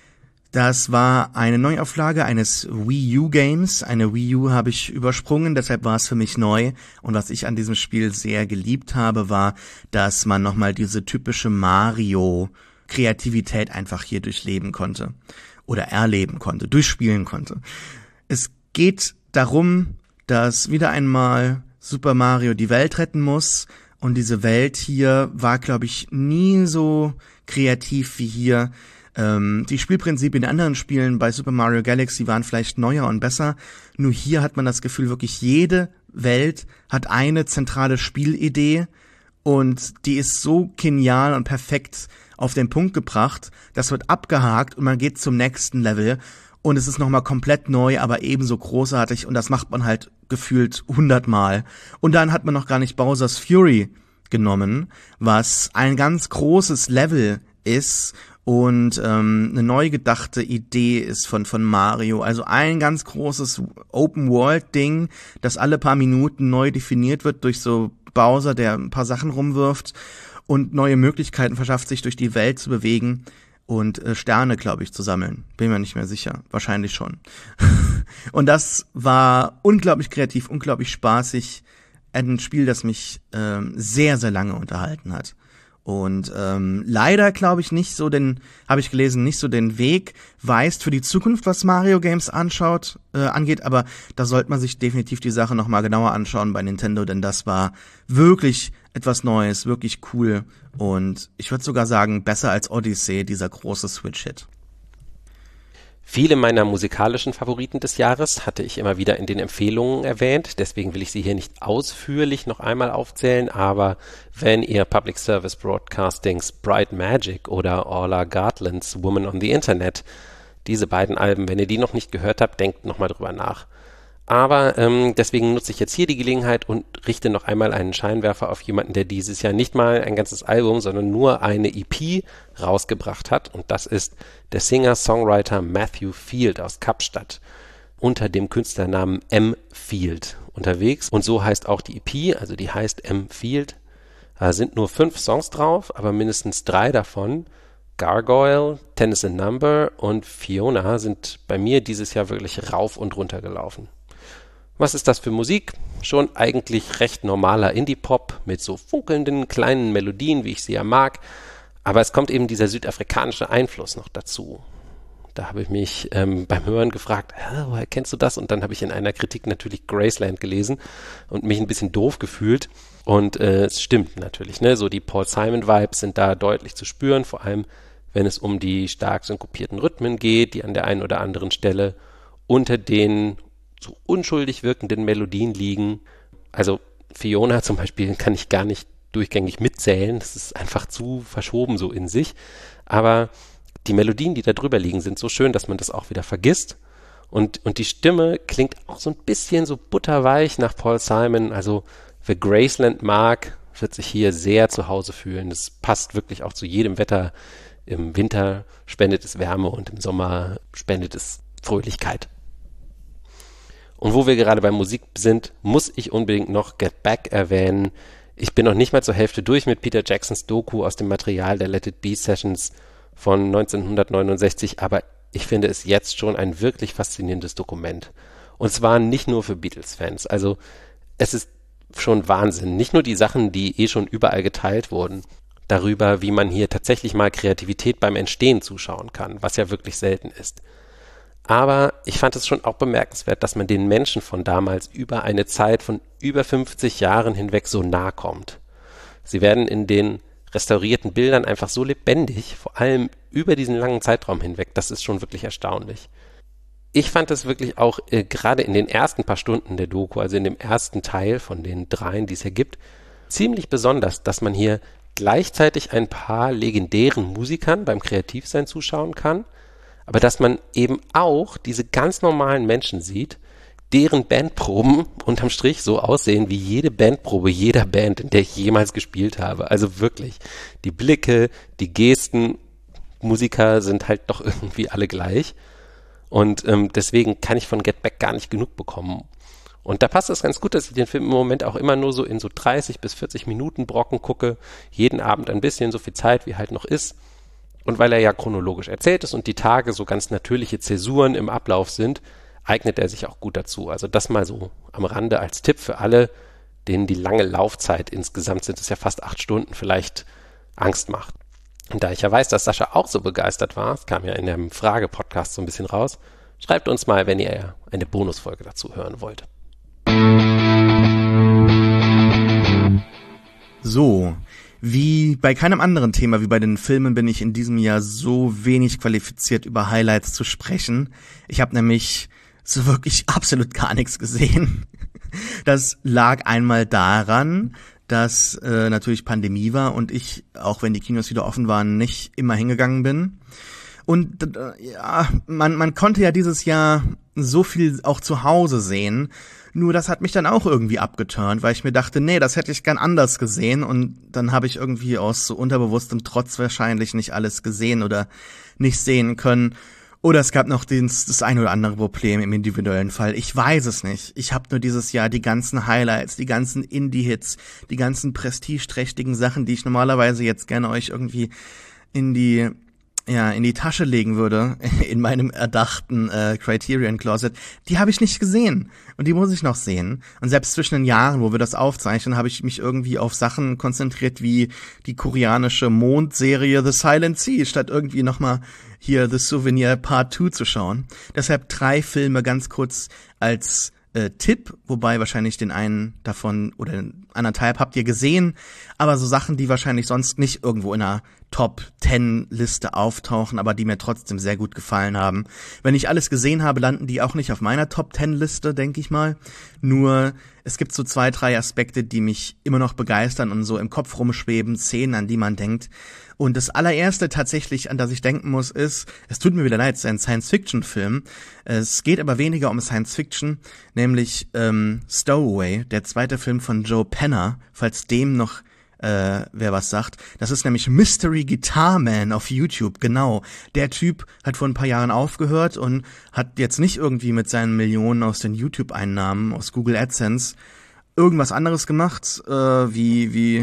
Das war eine Neuauflage eines Wii U Games. Eine Wii U habe ich übersprungen, deshalb war es für mich neu. Und was ich an diesem Spiel sehr geliebt habe, war, dass man nochmal diese typische Mario-Kreativität einfach hier durchleben konnte. Oder erleben konnte, durchspielen konnte. Es geht darum, dass wieder einmal Super Mario die Welt retten muss. Und diese Welt hier war, glaube ich, nie so kreativ wie hier. Die Spielprinzipien in anderen Spielen bei Super Mario Galaxy waren vielleicht neuer und besser. Nur hier hat man das Gefühl, wirklich jede Welt hat eine zentrale Spielidee. Und die ist so genial und perfekt auf den Punkt gebracht. Das wird abgehakt und man geht zum nächsten Level. Und es ist nochmal komplett neu, aber ebenso großartig. Und das macht man halt gefühlt 100-mal. Und dann hat man noch gar nicht Bowser's Fury genommen, was ein ganz großes Level ist und eine neu gedachte Idee ist von Mario. Also ein ganz großes Open-World-Ding, das alle paar Minuten neu definiert wird durch so Bowser, der ein paar Sachen rumwirft und neue Möglichkeiten verschafft, sich durch die Welt zu bewegen. Und Sterne, glaube ich, zu sammeln. Bin mir nicht mehr sicher. Wahrscheinlich schon. Und das war unglaublich kreativ, unglaublich spaßig. Ein Spiel, das mich sehr, sehr lange unterhalten hat. Und leider, glaube ich, nicht so habe ich gelesen, nicht so den Weg weist für die Zukunft, was Mario Games angeht. Aber da sollte man sich definitiv die Sache nochmal genauer anschauen bei Nintendo, denn das war wirklich etwas Neues, wirklich cool. Und ich würde sogar sagen, besser als Odyssey, dieser große Switch-Hit.
Viele meiner musikalischen Favoriten des Jahres hatte ich immer wieder in den Empfehlungen erwähnt, deswegen will ich sie hier nicht ausführlich noch einmal aufzählen, aber wenn ihr Public Service Broadcastings Bright Magic oder Orla Gartlands Woman on the Internet, diese beiden Alben, wenn ihr die noch nicht gehört habt, denkt nochmal drüber nach. Aber deswegen nutze ich jetzt hier die Gelegenheit und richte noch einmal einen Scheinwerfer auf jemanden, der dieses Jahr nicht mal ein ganzes Album, sondern nur eine EP rausgebracht hat. Und das ist der Singer-Songwriter Matthew Field aus Kapstadt unter dem Künstlernamen M. Field unterwegs. Und so heißt auch die EP, also die heißt M. Field. Da sind nur 5 Songs drauf, aber mindestens 3 davon, Gargoyle, Tennessee Number und Fiona, sind bei mir dieses Jahr wirklich rauf und runter gelaufen. Was ist das für Musik? Schon eigentlich recht normaler Indie-Pop mit so funkelnden kleinen Melodien, wie ich sie ja mag. Aber es kommt eben dieser südafrikanische Einfluss noch dazu. Da habe ich mich beim Hören gefragt, woher kennst du das? Und dann habe ich in einer Kritik natürlich Graceland gelesen und mich ein bisschen doof gefühlt. Und es stimmt natürlich, ne? So die Paul Simon-Vibes sind da deutlich zu spüren, vor allem wenn es um die stark synkopierten Rhythmen geht, die an der einen oder anderen Stelle unter den so unschuldig wirkenden Melodien liegen. Also Fiona zum Beispiel kann ich gar nicht durchgängig mitzählen, das ist einfach zu verschoben so in sich. Aber die Melodien, die da drüber liegen, sind so schön, dass man das auch wieder vergisst. Und die Stimme klingt auch so ein bisschen so butterweich nach Paul Simon. Also wer Graceland mag, wird sich hier sehr zu Hause fühlen. Das passt wirklich auch zu jedem Wetter. Im Winter spendet es Wärme und im Sommer spendet es Fröhlichkeit. Und wo wir gerade bei Musik sind, muss ich unbedingt noch Get Back erwähnen. Ich bin noch nicht mal zur Hälfte durch mit Peter Jacksons Doku aus dem Material der Let It Be Sessions von 1969, aber ich finde es jetzt schon ein wirklich faszinierendes Dokument. Und zwar nicht nur für Beatles-Fans. Also es ist schon Wahnsinn. Nicht nur die Sachen, die schon überall geteilt wurden, darüber, wie man hier tatsächlich mal Kreativität beim Entstehen zuschauen kann, was ja wirklich selten ist. Aber ich fand es schon auch bemerkenswert, dass man den Menschen von damals über eine Zeit von über 50 Jahren hinweg so nahe kommt. Sie werden in den restaurierten Bildern einfach so lebendig, vor allem über diesen langen Zeitraum hinweg, das ist schon wirklich erstaunlich. Ich fand es wirklich auch gerade in den ersten paar Stunden der Doku, also in dem ersten Teil von den 3, die es hier gibt, ziemlich besonders, dass man hier gleichzeitig ein paar legendären Musikern beim Kreativsein zuschauen kann, aber dass man eben auch diese ganz normalen Menschen sieht, deren Bandproben unterm Strich so aussehen wie jede Bandprobe jeder Band, in der ich jemals gespielt habe. Also wirklich, die Blicke, die Gesten, Musiker sind halt doch irgendwie alle gleich. Und deswegen kann ich von Get Back gar nicht genug bekommen. Und da passt es ganz gut, dass ich den Film im Moment auch immer nur so in so 30 bis 40 Minuten Brocken gucke, jeden Abend ein bisschen, so viel Zeit wie halt noch ist. Und weil er ja chronologisch erzählt ist und die Tage so ganz natürliche Zäsuren im Ablauf sind, eignet er sich auch gut dazu. Also das mal so am Rande als Tipp für alle, denen die lange Laufzeit, insgesamt sind es ja fast 8 Stunden, vielleicht Angst macht. Und da ich ja weiß, dass Sascha auch so begeistert war, es kam ja in dem Frage-Podcast so ein bisschen raus, schreibt uns mal, wenn ihr eine Bonusfolge dazu hören wollt.
So, wie bei keinem anderen Thema wie bei den Filmen bin ich in diesem Jahr so wenig qualifiziert, über Highlights zu sprechen. Ich habe nämlich so wirklich absolut gar nichts gesehen. Das lag einmal daran, dass natürlich Pandemie war und ich, auch wenn die Kinos wieder offen waren, nicht immer hingegangen bin. Und ja, man konnte ja dieses Jahr so viel auch zu Hause sehen. Nur das hat mich dann auch irgendwie abgeturnt, weil ich mir dachte, nee, das hätte ich gern anders gesehen. Und dann habe ich irgendwie aus so unterbewusstem Trotz wahrscheinlich nicht alles gesehen oder nicht sehen können. Oder es gab noch das ein oder andere Problem im individuellen Fall. Ich weiß es nicht. Ich habe nur dieses Jahr die ganzen Highlights, die ganzen Indie-Hits, die ganzen prestigeträchtigen Sachen, die ich normalerweise jetzt gerne euch irgendwie in die Tasche legen würde, in meinem erdachten Criterion Closet, die habe ich nicht gesehen. Und die muss ich noch sehen. Und selbst zwischen den Jahren, wo wir das aufzeichnen, habe ich mich irgendwie auf Sachen konzentriert, wie die koreanische Mondserie The Silent Sea, statt irgendwie nochmal hier The Souvenir Part 2 zu schauen. Deshalb 3 Filme ganz kurz als Tipp, wobei wahrscheinlich den einen davon oder 1,5 habt ihr gesehen, aber so Sachen, die wahrscheinlich sonst nicht irgendwo in einer Top-10-Liste auftauchen, aber die mir trotzdem sehr gut gefallen haben. Wenn ich alles gesehen habe, landen die auch nicht auf meiner Top-10-Liste, denke ich mal. Nur es gibt so 2, 3 Aspekte, die mich immer noch begeistern und so im Kopf rumschweben, Szenen, an die man denkt. Und das allererste tatsächlich, an das ich denken muss, ist, es tut mir wieder leid, es ist ein Science-Fiction-Film. Es geht aber weniger um Science-Fiction, nämlich Stowaway, der zweite Film von Joe Penner, falls dem noch wer was sagt. Das ist nämlich Mystery Guitar Man auf YouTube, genau. Der Typ hat vor ein paar Jahren aufgehört und hat jetzt nicht irgendwie mit seinen Millionen aus den YouTube-Einnahmen, aus Google AdSense, irgendwas anderes gemacht, wie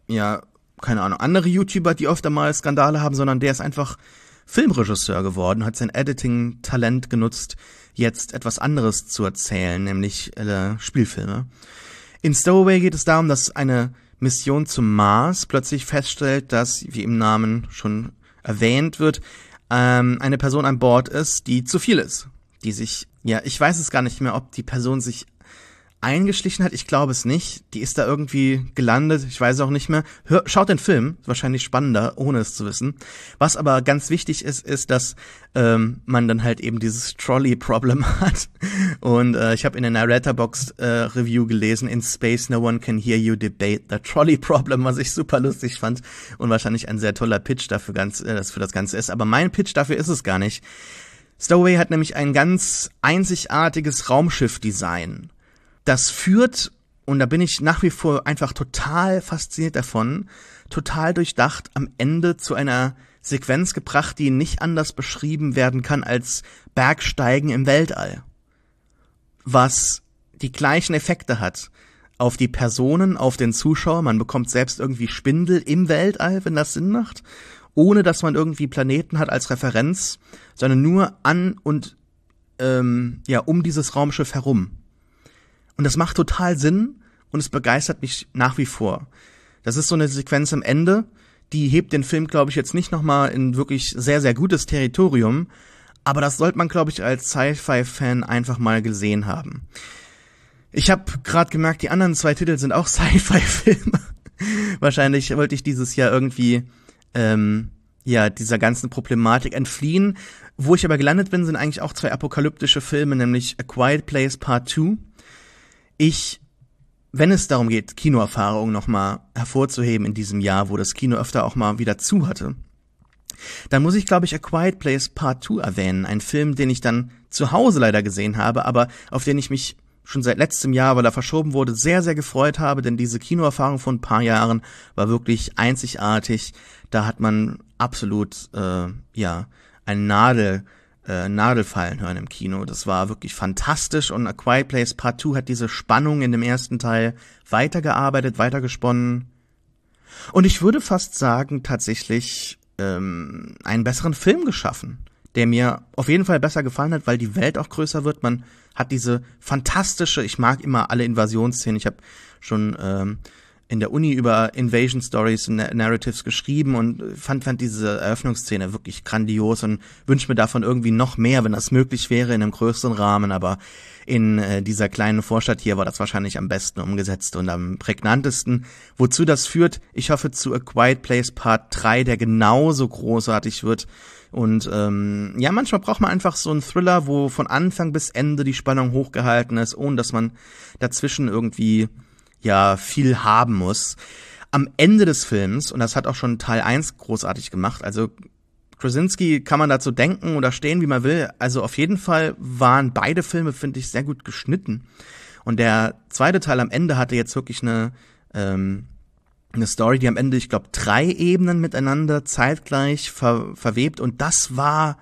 ja, keine Ahnung, andere YouTuber, die öfter mal Skandale haben, sondern der ist einfach Filmregisseur geworden, hat sein Editing-Talent genutzt, jetzt etwas anderes zu erzählen, nämlich Spielfilme. In Stowaway geht es darum, dass eine Mission zum Mars plötzlich feststellt, dass, wie im Namen schon erwähnt wird, eine Person an Bord ist, die zu viel ist. Die sich, ja, ich weiß es gar nicht mehr, ob die Person sich eingeschlichen hat, ich glaube es nicht. Die ist da irgendwie gelandet, ich weiß auch nicht mehr. Schaut den Film, wahrscheinlich spannender, ohne es zu wissen. Was aber ganz wichtig ist, dass man dann halt eben dieses Trolley-Problem hat. Und ich habe in einer Letterboxd-Review gelesen, in Space no one can hear you debate the Trolley-Problem, was ich super lustig fand und wahrscheinlich ein sehr toller Pitch dafür für das Ganze ist. Aber mein Pitch dafür ist es gar nicht. Stowaway hat nämlich ein ganz einzigartiges Raumschiff-Design. Das führt, und da bin ich nach wie vor einfach total fasziniert davon, total durchdacht, am Ende zu einer Sequenz gebracht, die nicht anders beschrieben werden kann als Bergsteigen im Weltall. Was die gleichen Effekte hat auf die Personen, auf den Zuschauer. Man bekommt selbst irgendwie Schwindel im Weltall, wenn das Sinn macht, ohne dass man irgendwie Planeten hat als Referenz, sondern nur an und um dieses Raumschiff herum. Und das macht total Sinn und es begeistert mich nach wie vor. Das ist so eine Sequenz am Ende, die hebt den Film, glaube ich, jetzt nicht nochmal in wirklich sehr, sehr gutes Territorium, aber das sollte man, glaube ich, als Sci-Fi-Fan einfach mal gesehen haben. Ich habe gerade gemerkt, die anderen 2 Titel sind auch Sci-Fi-Filme. Wahrscheinlich wollte ich dieses Jahr irgendwie dieser ganzen Problematik entfliehen. Wo ich aber gelandet bin, sind eigentlich auch 2 apokalyptische Filme, nämlich A Quiet Place Part 2. Wenn es darum geht, Kinoerfahrungen nochmal hervorzuheben in diesem Jahr, wo das Kino öfter auch mal wieder zu hatte, dann muss ich, glaube ich, A Quiet Place Part 2 erwähnen. Ein Film, den ich dann zu Hause leider gesehen habe, aber auf den ich mich schon seit letztem Jahr, weil er verschoben wurde, sehr, sehr gefreut habe, denn diese Kinoerfahrung von ein paar Jahren war wirklich einzigartig. Da hat man absolut, ein Nadelfallen hören im Kino. Das war wirklich fantastisch und A Quiet Place Part 2 hat diese Spannung in dem ersten Teil weitergearbeitet, weitergesponnen. Und ich würde fast sagen, tatsächlich einen besseren Film geschaffen, der mir auf jeden Fall besser gefallen hat, weil die Welt auch größer wird. Man hat diese fantastische, ich mag immer alle Invasionsszenen, ich habe schon in der Uni über Invasion Stories und Narratives geschrieben und fand diese Eröffnungsszene wirklich grandios und wünsche mir davon irgendwie noch mehr, wenn das möglich wäre, in einem größeren Rahmen, aber in dieser kleinen Vorstadt hier war das wahrscheinlich am besten umgesetzt und am prägnantesten. Wozu das führt, ich hoffe zu A Quiet Place Part 3, der genauso großartig wird. Und manchmal braucht man einfach so einen Thriller, wo von Anfang bis Ende die Spannung hochgehalten ist, ohne dass man dazwischen irgendwie viel haben muss. Am Ende des Films, und das hat auch schon Teil 1 großartig gemacht, also Krasinski kann man dazu denken oder stehen, wie man will, also auf jeden Fall waren beide Filme, finde ich, sehr gut geschnitten. Und der zweite Teil am Ende hatte jetzt wirklich eine Story, die am Ende, ich glaube, 3 Ebenen miteinander zeitgleich verwebt und das war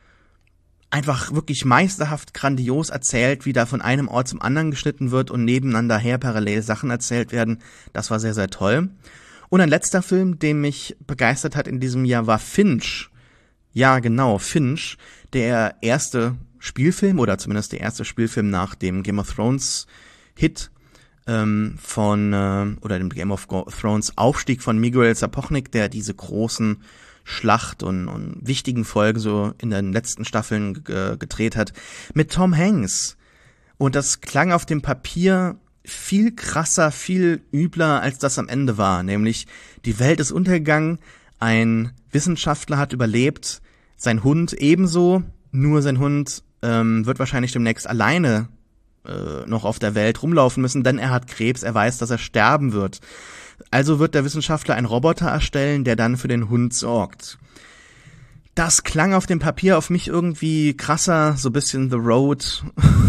einfach wirklich meisterhaft grandios erzählt, wie da von einem Ort zum anderen geschnitten wird und nebeneinander her parallel Sachen erzählt werden. Das war sehr, sehr toll. Und ein letzter Film, der mich begeistert hat in diesem Jahr, war Finch. Ja, genau, Finch. Der erste Spielfilm oder zumindest der erste Spielfilm nach dem Game of Thrones Hit dem Game of Thrones Aufstieg von Miguel Sapochnik, der diese großen Schlacht und wichtigen Folgen so in den letzten Staffeln gedreht hat, mit Tom Hanks. Und das klang auf dem Papier viel krasser, viel übler, als das am Ende war. Nämlich, die Welt ist untergegangen, ein Wissenschaftler hat überlebt, sein Hund ebenso, nur sein Hund wird wahrscheinlich demnächst alleine noch auf der Welt rumlaufen müssen, denn er hat Krebs, er weiß, dass er sterben wird. Also wird der Wissenschaftler einen Roboter erstellen, der dann für den Hund sorgt. Das klang auf dem Papier auf mich irgendwie krasser, so ein bisschen The Road.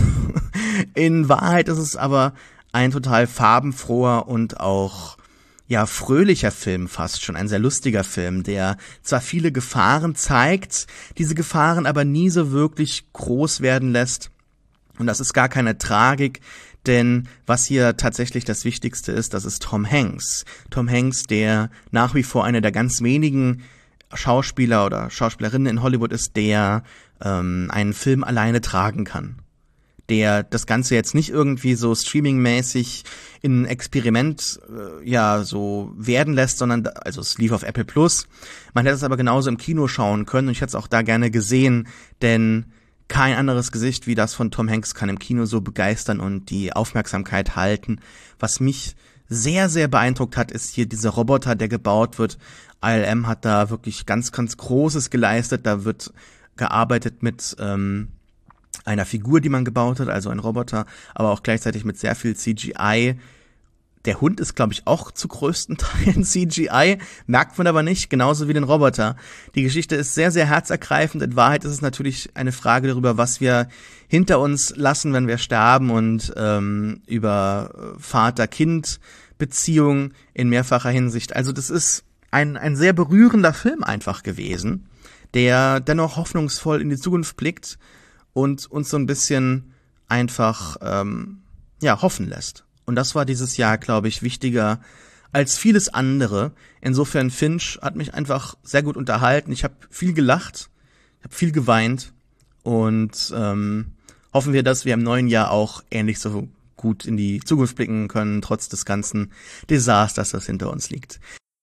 In Wahrheit ist es aber ein total farbenfroher und auch fröhlicher Film fast schon, ein sehr lustiger Film, der zwar viele Gefahren zeigt, diese Gefahren aber nie so wirklich groß werden lässt Und das ist gar keine Tragik, denn was hier tatsächlich das Wichtigste ist, das ist Tom Hanks. Tom Hanks, der nach wie vor einer der ganz wenigen Schauspieler oder Schauspielerinnen in Hollywood ist, der einen Film alleine tragen kann. Der das Ganze jetzt nicht irgendwie so streamingmäßig in ein Experiment so werden lässt, sondern, also es lief auf Apple Plus. Man hätte es aber genauso im Kino schauen können und ich hätte es auch da gerne gesehen, denn kein anderes Gesicht wie das von Tom Hanks kann im Kino so begeistern und die Aufmerksamkeit halten. Was mich sehr, sehr beeindruckt hat, ist hier dieser Roboter, der gebaut wird. ILM hat da wirklich ganz, ganz Großes geleistet. Da wird gearbeitet mit einer Figur, die man gebaut hat, also ein Roboter, aber auch gleichzeitig mit sehr viel CGI. Der Hund ist, glaube ich, auch zu größten Teilen CGI, merkt man aber nicht, genauso wie den Roboter. Die Geschichte ist sehr, sehr herzergreifend. In Wahrheit ist es natürlich eine Frage darüber, was wir hinter uns lassen, wenn wir sterben und über Vater-Kind-Beziehung in mehrfacher Hinsicht. Also das ist ein sehr berührender Film einfach gewesen, der dennoch hoffnungsvoll in die Zukunft blickt und uns so ein bisschen einfach hoffen lässt. Und das war dieses Jahr, glaube ich, wichtiger als vieles andere. Insofern, Finch hat mich einfach sehr gut unterhalten. Ich habe viel gelacht, ich habe viel geweint und hoffen wir, dass wir im neuen Jahr auch ähnlich so gut in die Zukunft blicken können, trotz des ganzen Desasters, das hinter uns liegt.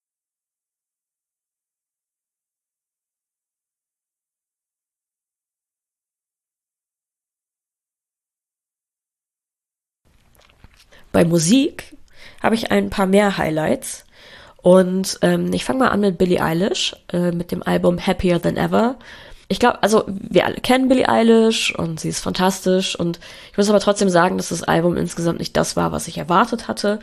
Bei Musik habe ich ein paar mehr Highlights und ich fange mal an mit Billie Eilish, mit dem Album Happier Than Ever. Ich glaube, also wir alle kennen Billie Eilish und sie ist fantastisch und ich muss aber trotzdem sagen, dass das Album insgesamt nicht das war, was ich erwartet hatte.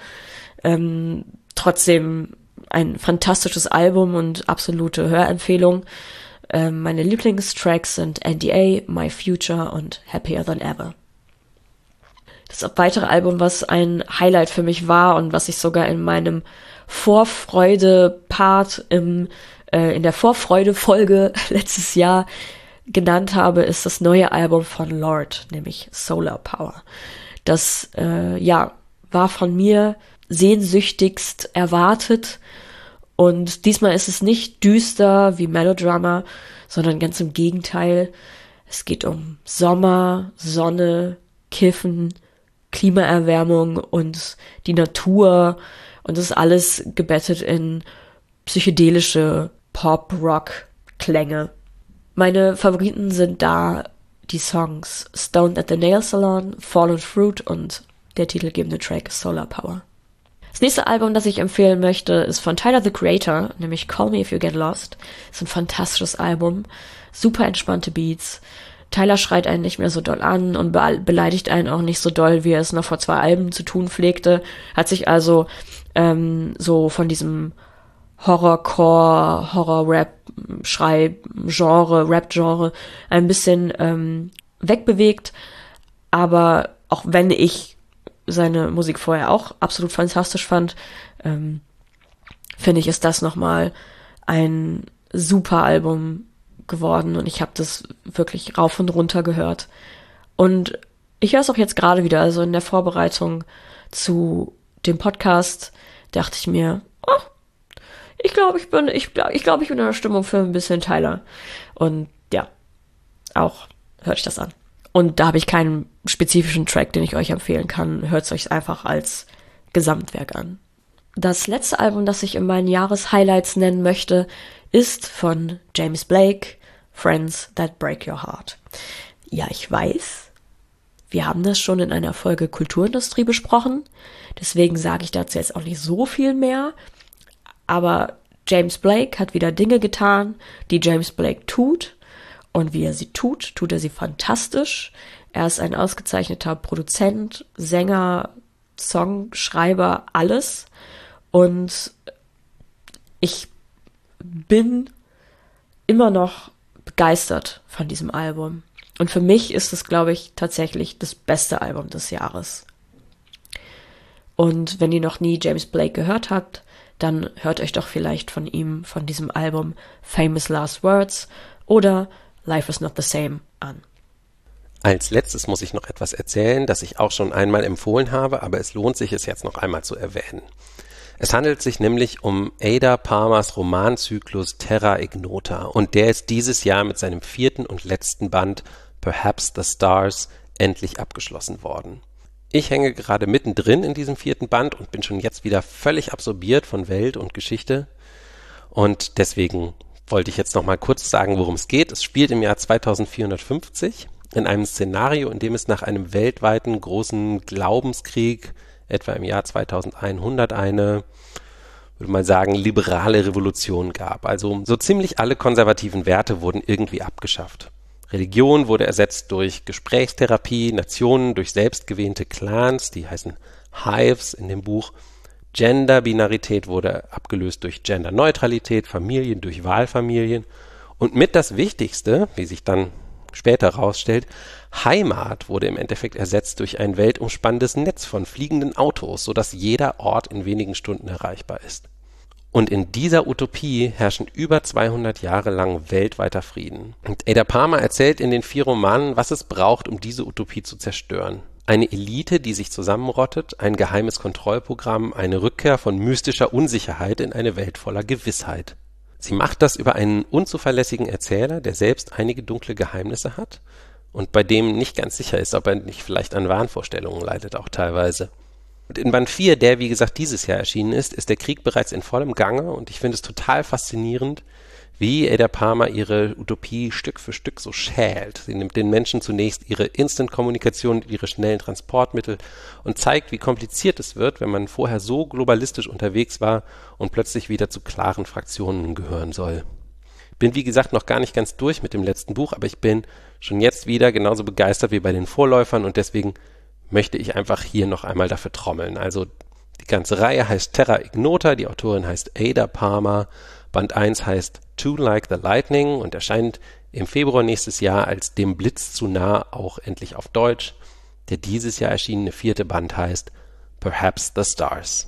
Trotzdem ein fantastisches Album und absolute Hörempfehlung. Meine Lieblingstracks sind NDA, My Future und Happier Than Ever. Das weitere Album, was ein Highlight für mich war und was ich sogar in meinem Vorfreude-Part in der Vorfreude-Folge letztes Jahr genannt habe, ist das neue Album von Lorde, nämlich Solar Power. Das war von mir sehnsüchtigst erwartet und diesmal ist es nicht düster wie Melodrama, sondern ganz im Gegenteil. Es geht um Sommer, Sonne, Kiffen, Klimaerwärmung und die Natur und das ist alles gebettet in psychedelische Pop-Rock-Klänge. Meine Favoriten sind da die Songs Stoned at the Nail Salon, Fallen Fruit und der titelgebende Track Solar Power. Das nächste Album, das ich empfehlen möchte, ist von Tyler, the Creator, nämlich Call Me If You Get Lost. Ist ein fantastisches Album, super entspannte Beats. Tyler schreit einen nicht mehr so doll an und beleidigt einen auch nicht so doll, wie er es noch vor 2 Alben zu tun pflegte. Hat sich also so von diesem Horrorcore, Horror-Rap-Schrei-Genre, Rap-Genre ein bisschen wegbewegt. Aber auch wenn ich seine Musik vorher auch absolut fantastisch fand, finde ich, ist das nochmal ein super Album geworden und ich habe das wirklich rauf und runter gehört. Und ich höre es auch jetzt gerade wieder, also in der Vorbereitung zu dem Podcast dachte ich mir, ich glaube, ich bin in der Stimmung für ein bisschen Tyler. Und ja, auch hört euch das an. Und da habe ich keinen spezifischen Track, den ich euch empfehlen kann. Hört es euch einfach als Gesamtwerk an. Das letzte Album, das ich in meinen Jahreshighlights nennen möchte, ist von James Blake, Friends That Break Your Heart. Ja, ich weiß, wir haben das schon in einer Folge Kulturindustrie besprochen, deswegen sage ich dazu jetzt auch nicht so viel mehr, aber James Blake hat wieder Dinge getan, die James Blake tut und wie er sie tut, tut er sie fantastisch. Er ist ein ausgezeichneter Produzent, Sänger, Songschreiber, alles und ich bin immer noch begeistert von diesem Album. Und für mich ist es, glaube ich, tatsächlich das beste Album des Jahres. Und wenn ihr noch nie James Blake gehört habt, dann hört euch doch vielleicht von ihm, von diesem Album Famous Last Words oder Life is Not the Same an.
Als letztes muss ich noch etwas erzählen, das ich auch schon einmal empfohlen habe, aber es lohnt sich, es jetzt noch einmal zu erwähnen. Es handelt sich nämlich um Ada Palmers Romanzyklus Terra Ignota und der ist dieses Jahr mit seinem 4. und letzten Band Perhaps the Stars endlich abgeschlossen worden. Ich hänge gerade mittendrin in diesem 4. Band und bin schon jetzt wieder völlig absorbiert von Welt und Geschichte und deswegen wollte ich jetzt noch mal kurz sagen, worum es geht. Es spielt im Jahr 2450 in einem Szenario, in dem es nach einem weltweiten großen Glaubenskrieg, etwa im Jahr 2100, eine, würde man sagen, liberale Revolution gab. Also so ziemlich alle konservativen Werte wurden irgendwie abgeschafft. Religion wurde ersetzt durch Gesprächstherapie, Nationen durch selbstgewählte Clans, die heißen Hives in dem Buch. Gender-Binarität wurde abgelöst durch Genderneutralität, Familien durch Wahlfamilien und mit das Wichtigste, wie sich dann später herausstellt, Heimat wurde im Endeffekt ersetzt durch ein weltumspannendes Netz von fliegenden Autos, sodass jeder Ort in wenigen Stunden erreichbar ist. Und in dieser Utopie herrschen über 200 Jahre lang weltweiter Frieden. Und Ada Palmer erzählt in den 4 Romanen, was es braucht, um diese Utopie zu zerstören. Eine Elite, die sich zusammenrottet, ein geheimes Kontrollprogramm, eine Rückkehr von mystischer Unsicherheit in eine Welt voller Gewissheit. Sie macht das über einen unzuverlässigen Erzähler, der selbst einige dunkle Geheimnisse hat und bei dem nicht ganz sicher ist, ob er nicht vielleicht an Wahnvorstellungen leidet, auch teilweise. Und in Band 4, der wie gesagt dieses Jahr erschienen ist der Krieg bereits in vollem Gange und ich finde es total faszinierend, wie Ada Palmer ihre Utopie Stück für Stück so schält. Sie nimmt den Menschen zunächst ihre Instant-Kommunikation, ihre schnellen Transportmittel und zeigt, wie kompliziert es wird, wenn man vorher so globalistisch unterwegs war und plötzlich wieder zu klaren Fraktionen gehören soll. Bin wie gesagt noch gar nicht ganz durch mit dem letzten Buch, aber ich bin schon jetzt wieder genauso begeistert wie bei den Vorläufern und deswegen möchte ich einfach hier noch einmal dafür trommeln. Also die ganze Reihe heißt Terra Ignota, die Autorin heißt Ada Palmer, Band 1 heißt Too Like the Lightning und erscheint im Februar nächstes Jahr als Dem Blitz zu nah auch endlich auf Deutsch. Der dieses Jahr erschienene 4. Band heißt Perhaps the Stars.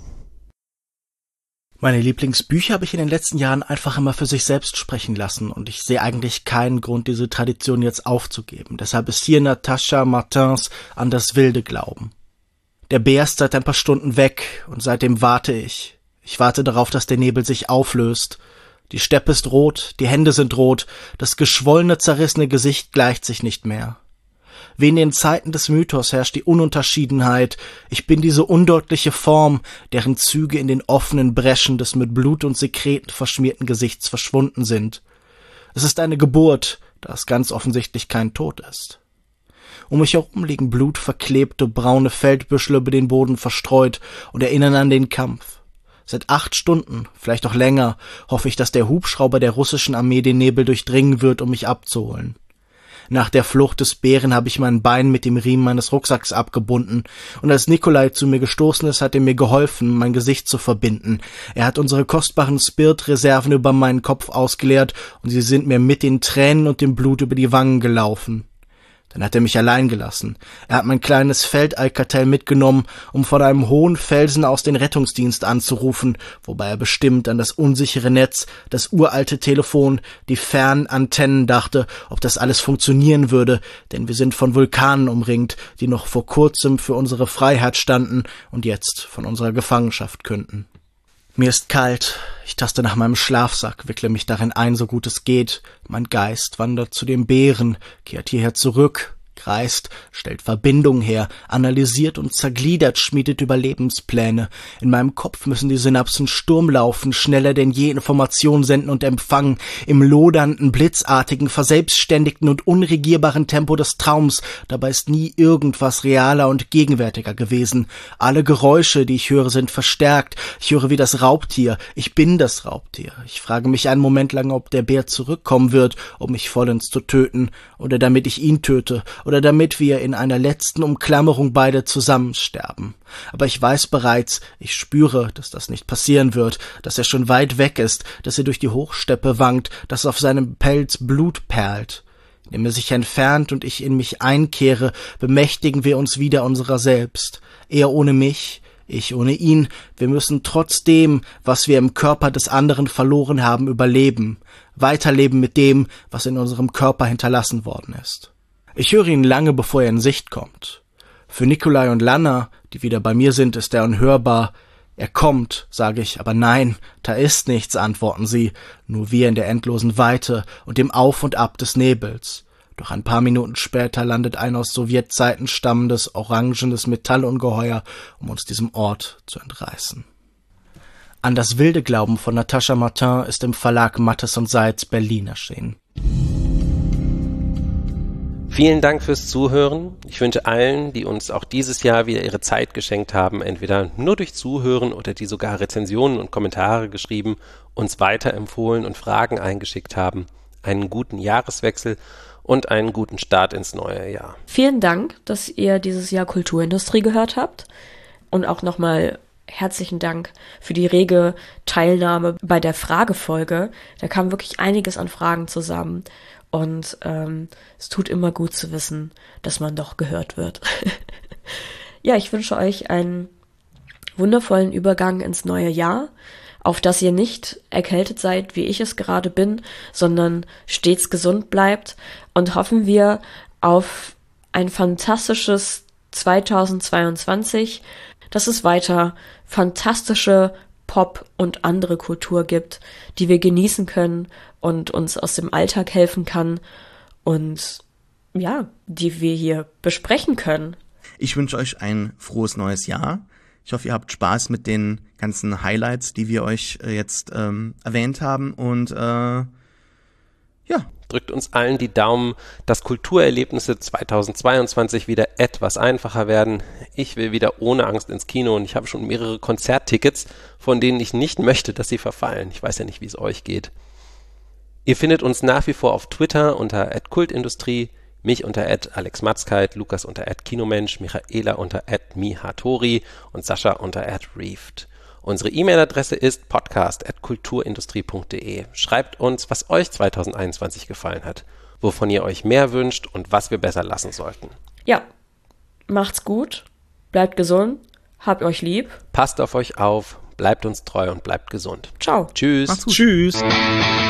Meine Lieblingsbücher habe ich in den letzten Jahren einfach immer für sich selbst sprechen lassen und ich sehe eigentlich keinen Grund, diese Tradition jetzt aufzugeben. Deshalb ist hier Natascha Martins An das wilde Glauben. Der Bär ist seit ein paar Stunden weg und seitdem warte ich. Ich warte darauf, dass der Nebel sich auflöst. Die Steppe ist rot, die Hände sind rot, das geschwollene, zerrissene Gesicht gleicht sich nicht mehr. Wie in den Zeiten des Mythos herrscht die Ununterschiedenheit. Ich bin diese undeutliche Form, deren Züge in den offenen Breschen des mit Blut und Sekreten verschmierten Gesichts verschwunden sind. Es ist eine Geburt, da es ganz offensichtlich kein Tod ist. Um mich herum liegen blutverklebte, braune Feldbüschel über den Boden verstreut und erinnern an den Kampf. Seit 8 Stunden, vielleicht auch länger, hoffe ich, dass der Hubschrauber der russischen Armee den Nebel durchdringen wird, um mich abzuholen. Nach der Flucht des Bären habe ich mein Bein mit dem Riemen meines Rucksacks abgebunden, und als Nikolai zu mir gestoßen ist, hat er mir geholfen, mein Gesicht zu verbinden. Er hat unsere kostbaren Spirit-Reserven über meinen Kopf ausgeleert, und sie sind mir mit den Tränen und dem Blut über die Wangen gelaufen. Dann hat er mich allein gelassen. Er hat mein kleines Feldalcatel mitgenommen, um von einem hohen Felsen aus den Rettungsdienst anzurufen, wobei er bestimmt an das unsichere Netz, das uralte Telefon, die fernen Antennen dachte, ob das alles funktionieren würde, denn wir sind von Vulkanen umringt, die noch vor kurzem für unsere Freiheit standen und jetzt von unserer Gefangenschaft künden. Mir ist kalt, ich taste nach meinem Schlafsack, wickle mich darin ein, so gut es geht. Mein Geist wandert zu dem Bären, kehrt hierher zurück, kreist, stellt Verbindungen her, analysiert und zergliedert, schmiedet Überlebenspläne. In meinem Kopf müssen die Synapsen Sturm laufen, schneller denn je Informationen senden und empfangen, im lodernden, blitzartigen, verselbstständigten und unregierbaren Tempo des Traums. Dabei ist nie irgendwas realer und gegenwärtiger gewesen. Alle Geräusche, die ich höre, sind verstärkt. Ich höre wie das Raubtier. Ich bin das Raubtier. Ich frage mich einen Moment lang, ob der Bär zurückkommen wird, um mich vollends zu töten, oder damit ich ihn töte, oder damit wir in einer letzten Umklammerung beide zusammen sterben. Aber ich weiß bereits, ich spüre, dass das nicht passieren wird, dass er schon weit weg ist, dass er durch die Hochsteppe wankt, dass auf seinem Pelz Blut perlt. Indem er sich entfernt und ich in mich einkehre, bemächtigen wir uns wieder unserer selbst. Er ohne mich, ich ohne ihn. Wir müssen trotzdem, was wir im Körper des anderen verloren haben, überleben. Weiterleben mit dem, was in unserem Körper hinterlassen worden ist. Ich höre ihn lange, bevor er in Sicht kommt. Für Nikolai und Lana, die wieder bei mir sind, ist er unhörbar. Er kommt, sage ich, aber nein, da ist nichts, antworten sie, nur wir in der endlosen Weite und dem Auf und Ab des Nebels. Doch ein paar Minuten später landet ein aus Sowjetzeiten stammendes, orangenes Metallungeheuer, um uns diesem Ort zu entreißen. An das wilde Glauben von Natascha Martin ist im Verlag Mattes und Seitz Berlin erschienen.
Vielen Dank fürs Zuhören. Ich wünsche allen, die uns auch dieses Jahr wieder ihre Zeit geschenkt haben, entweder nur durch Zuhören oder die sogar Rezensionen und Kommentare geschrieben, uns weiterempfohlen und Fragen eingeschickt haben, einen guten Jahreswechsel und einen guten Start ins neue Jahr.
Vielen Dank, dass ihr dieses Jahr Kulturindustrie gehört habt und auch nochmal herzlichen Dank für die rege Teilnahme bei der Fragefolge. Da kam wirklich einiges an Fragen zusammen. Und es tut immer gut zu wissen, dass man doch gehört wird. Ja, ich wünsche euch einen wundervollen Übergang ins neue Jahr, auf dass ihr nicht erkältet seid, wie ich es gerade bin, sondern stets gesund bleibt und hoffen wir auf ein fantastisches 2022, dass es weiter fantastische Pop und andere Kultur gibt, die wir genießen können und uns aus dem Alltag helfen kann und ja, die wir hier besprechen können.
Ich wünsche euch ein frohes neues Jahr. Ich hoffe, ihr habt Spaß mit den ganzen Highlights, die wir euch jetzt erwähnt haben und ja.
Drückt uns allen die Daumen, dass Kulturerlebnisse 2022 wieder etwas einfacher werden. Ich will wieder ohne Angst ins Kino und ich habe schon mehrere Konzerttickets, von denen ich nicht möchte, dass sie verfallen. Ich weiß ja nicht, wie es euch geht. Ihr findet uns nach wie vor auf Twitter unter @kultindustrie, mich unter @alexmatzkeit, Lukas unter @kinomensch, Michaela unter @mihatori und Sascha unter @reeft. Unsere E-Mail-Adresse ist podcast@kulturindustrie.de. Schreibt uns, was euch 2021 gefallen hat, wovon ihr euch mehr wünscht und was wir besser lassen sollten.
Ja, macht's gut, bleibt gesund, habt euch lieb.
Passt auf euch auf, bleibt uns treu und bleibt gesund.
Ciao.
Tschüss.
Macht's gut.
Tschüss.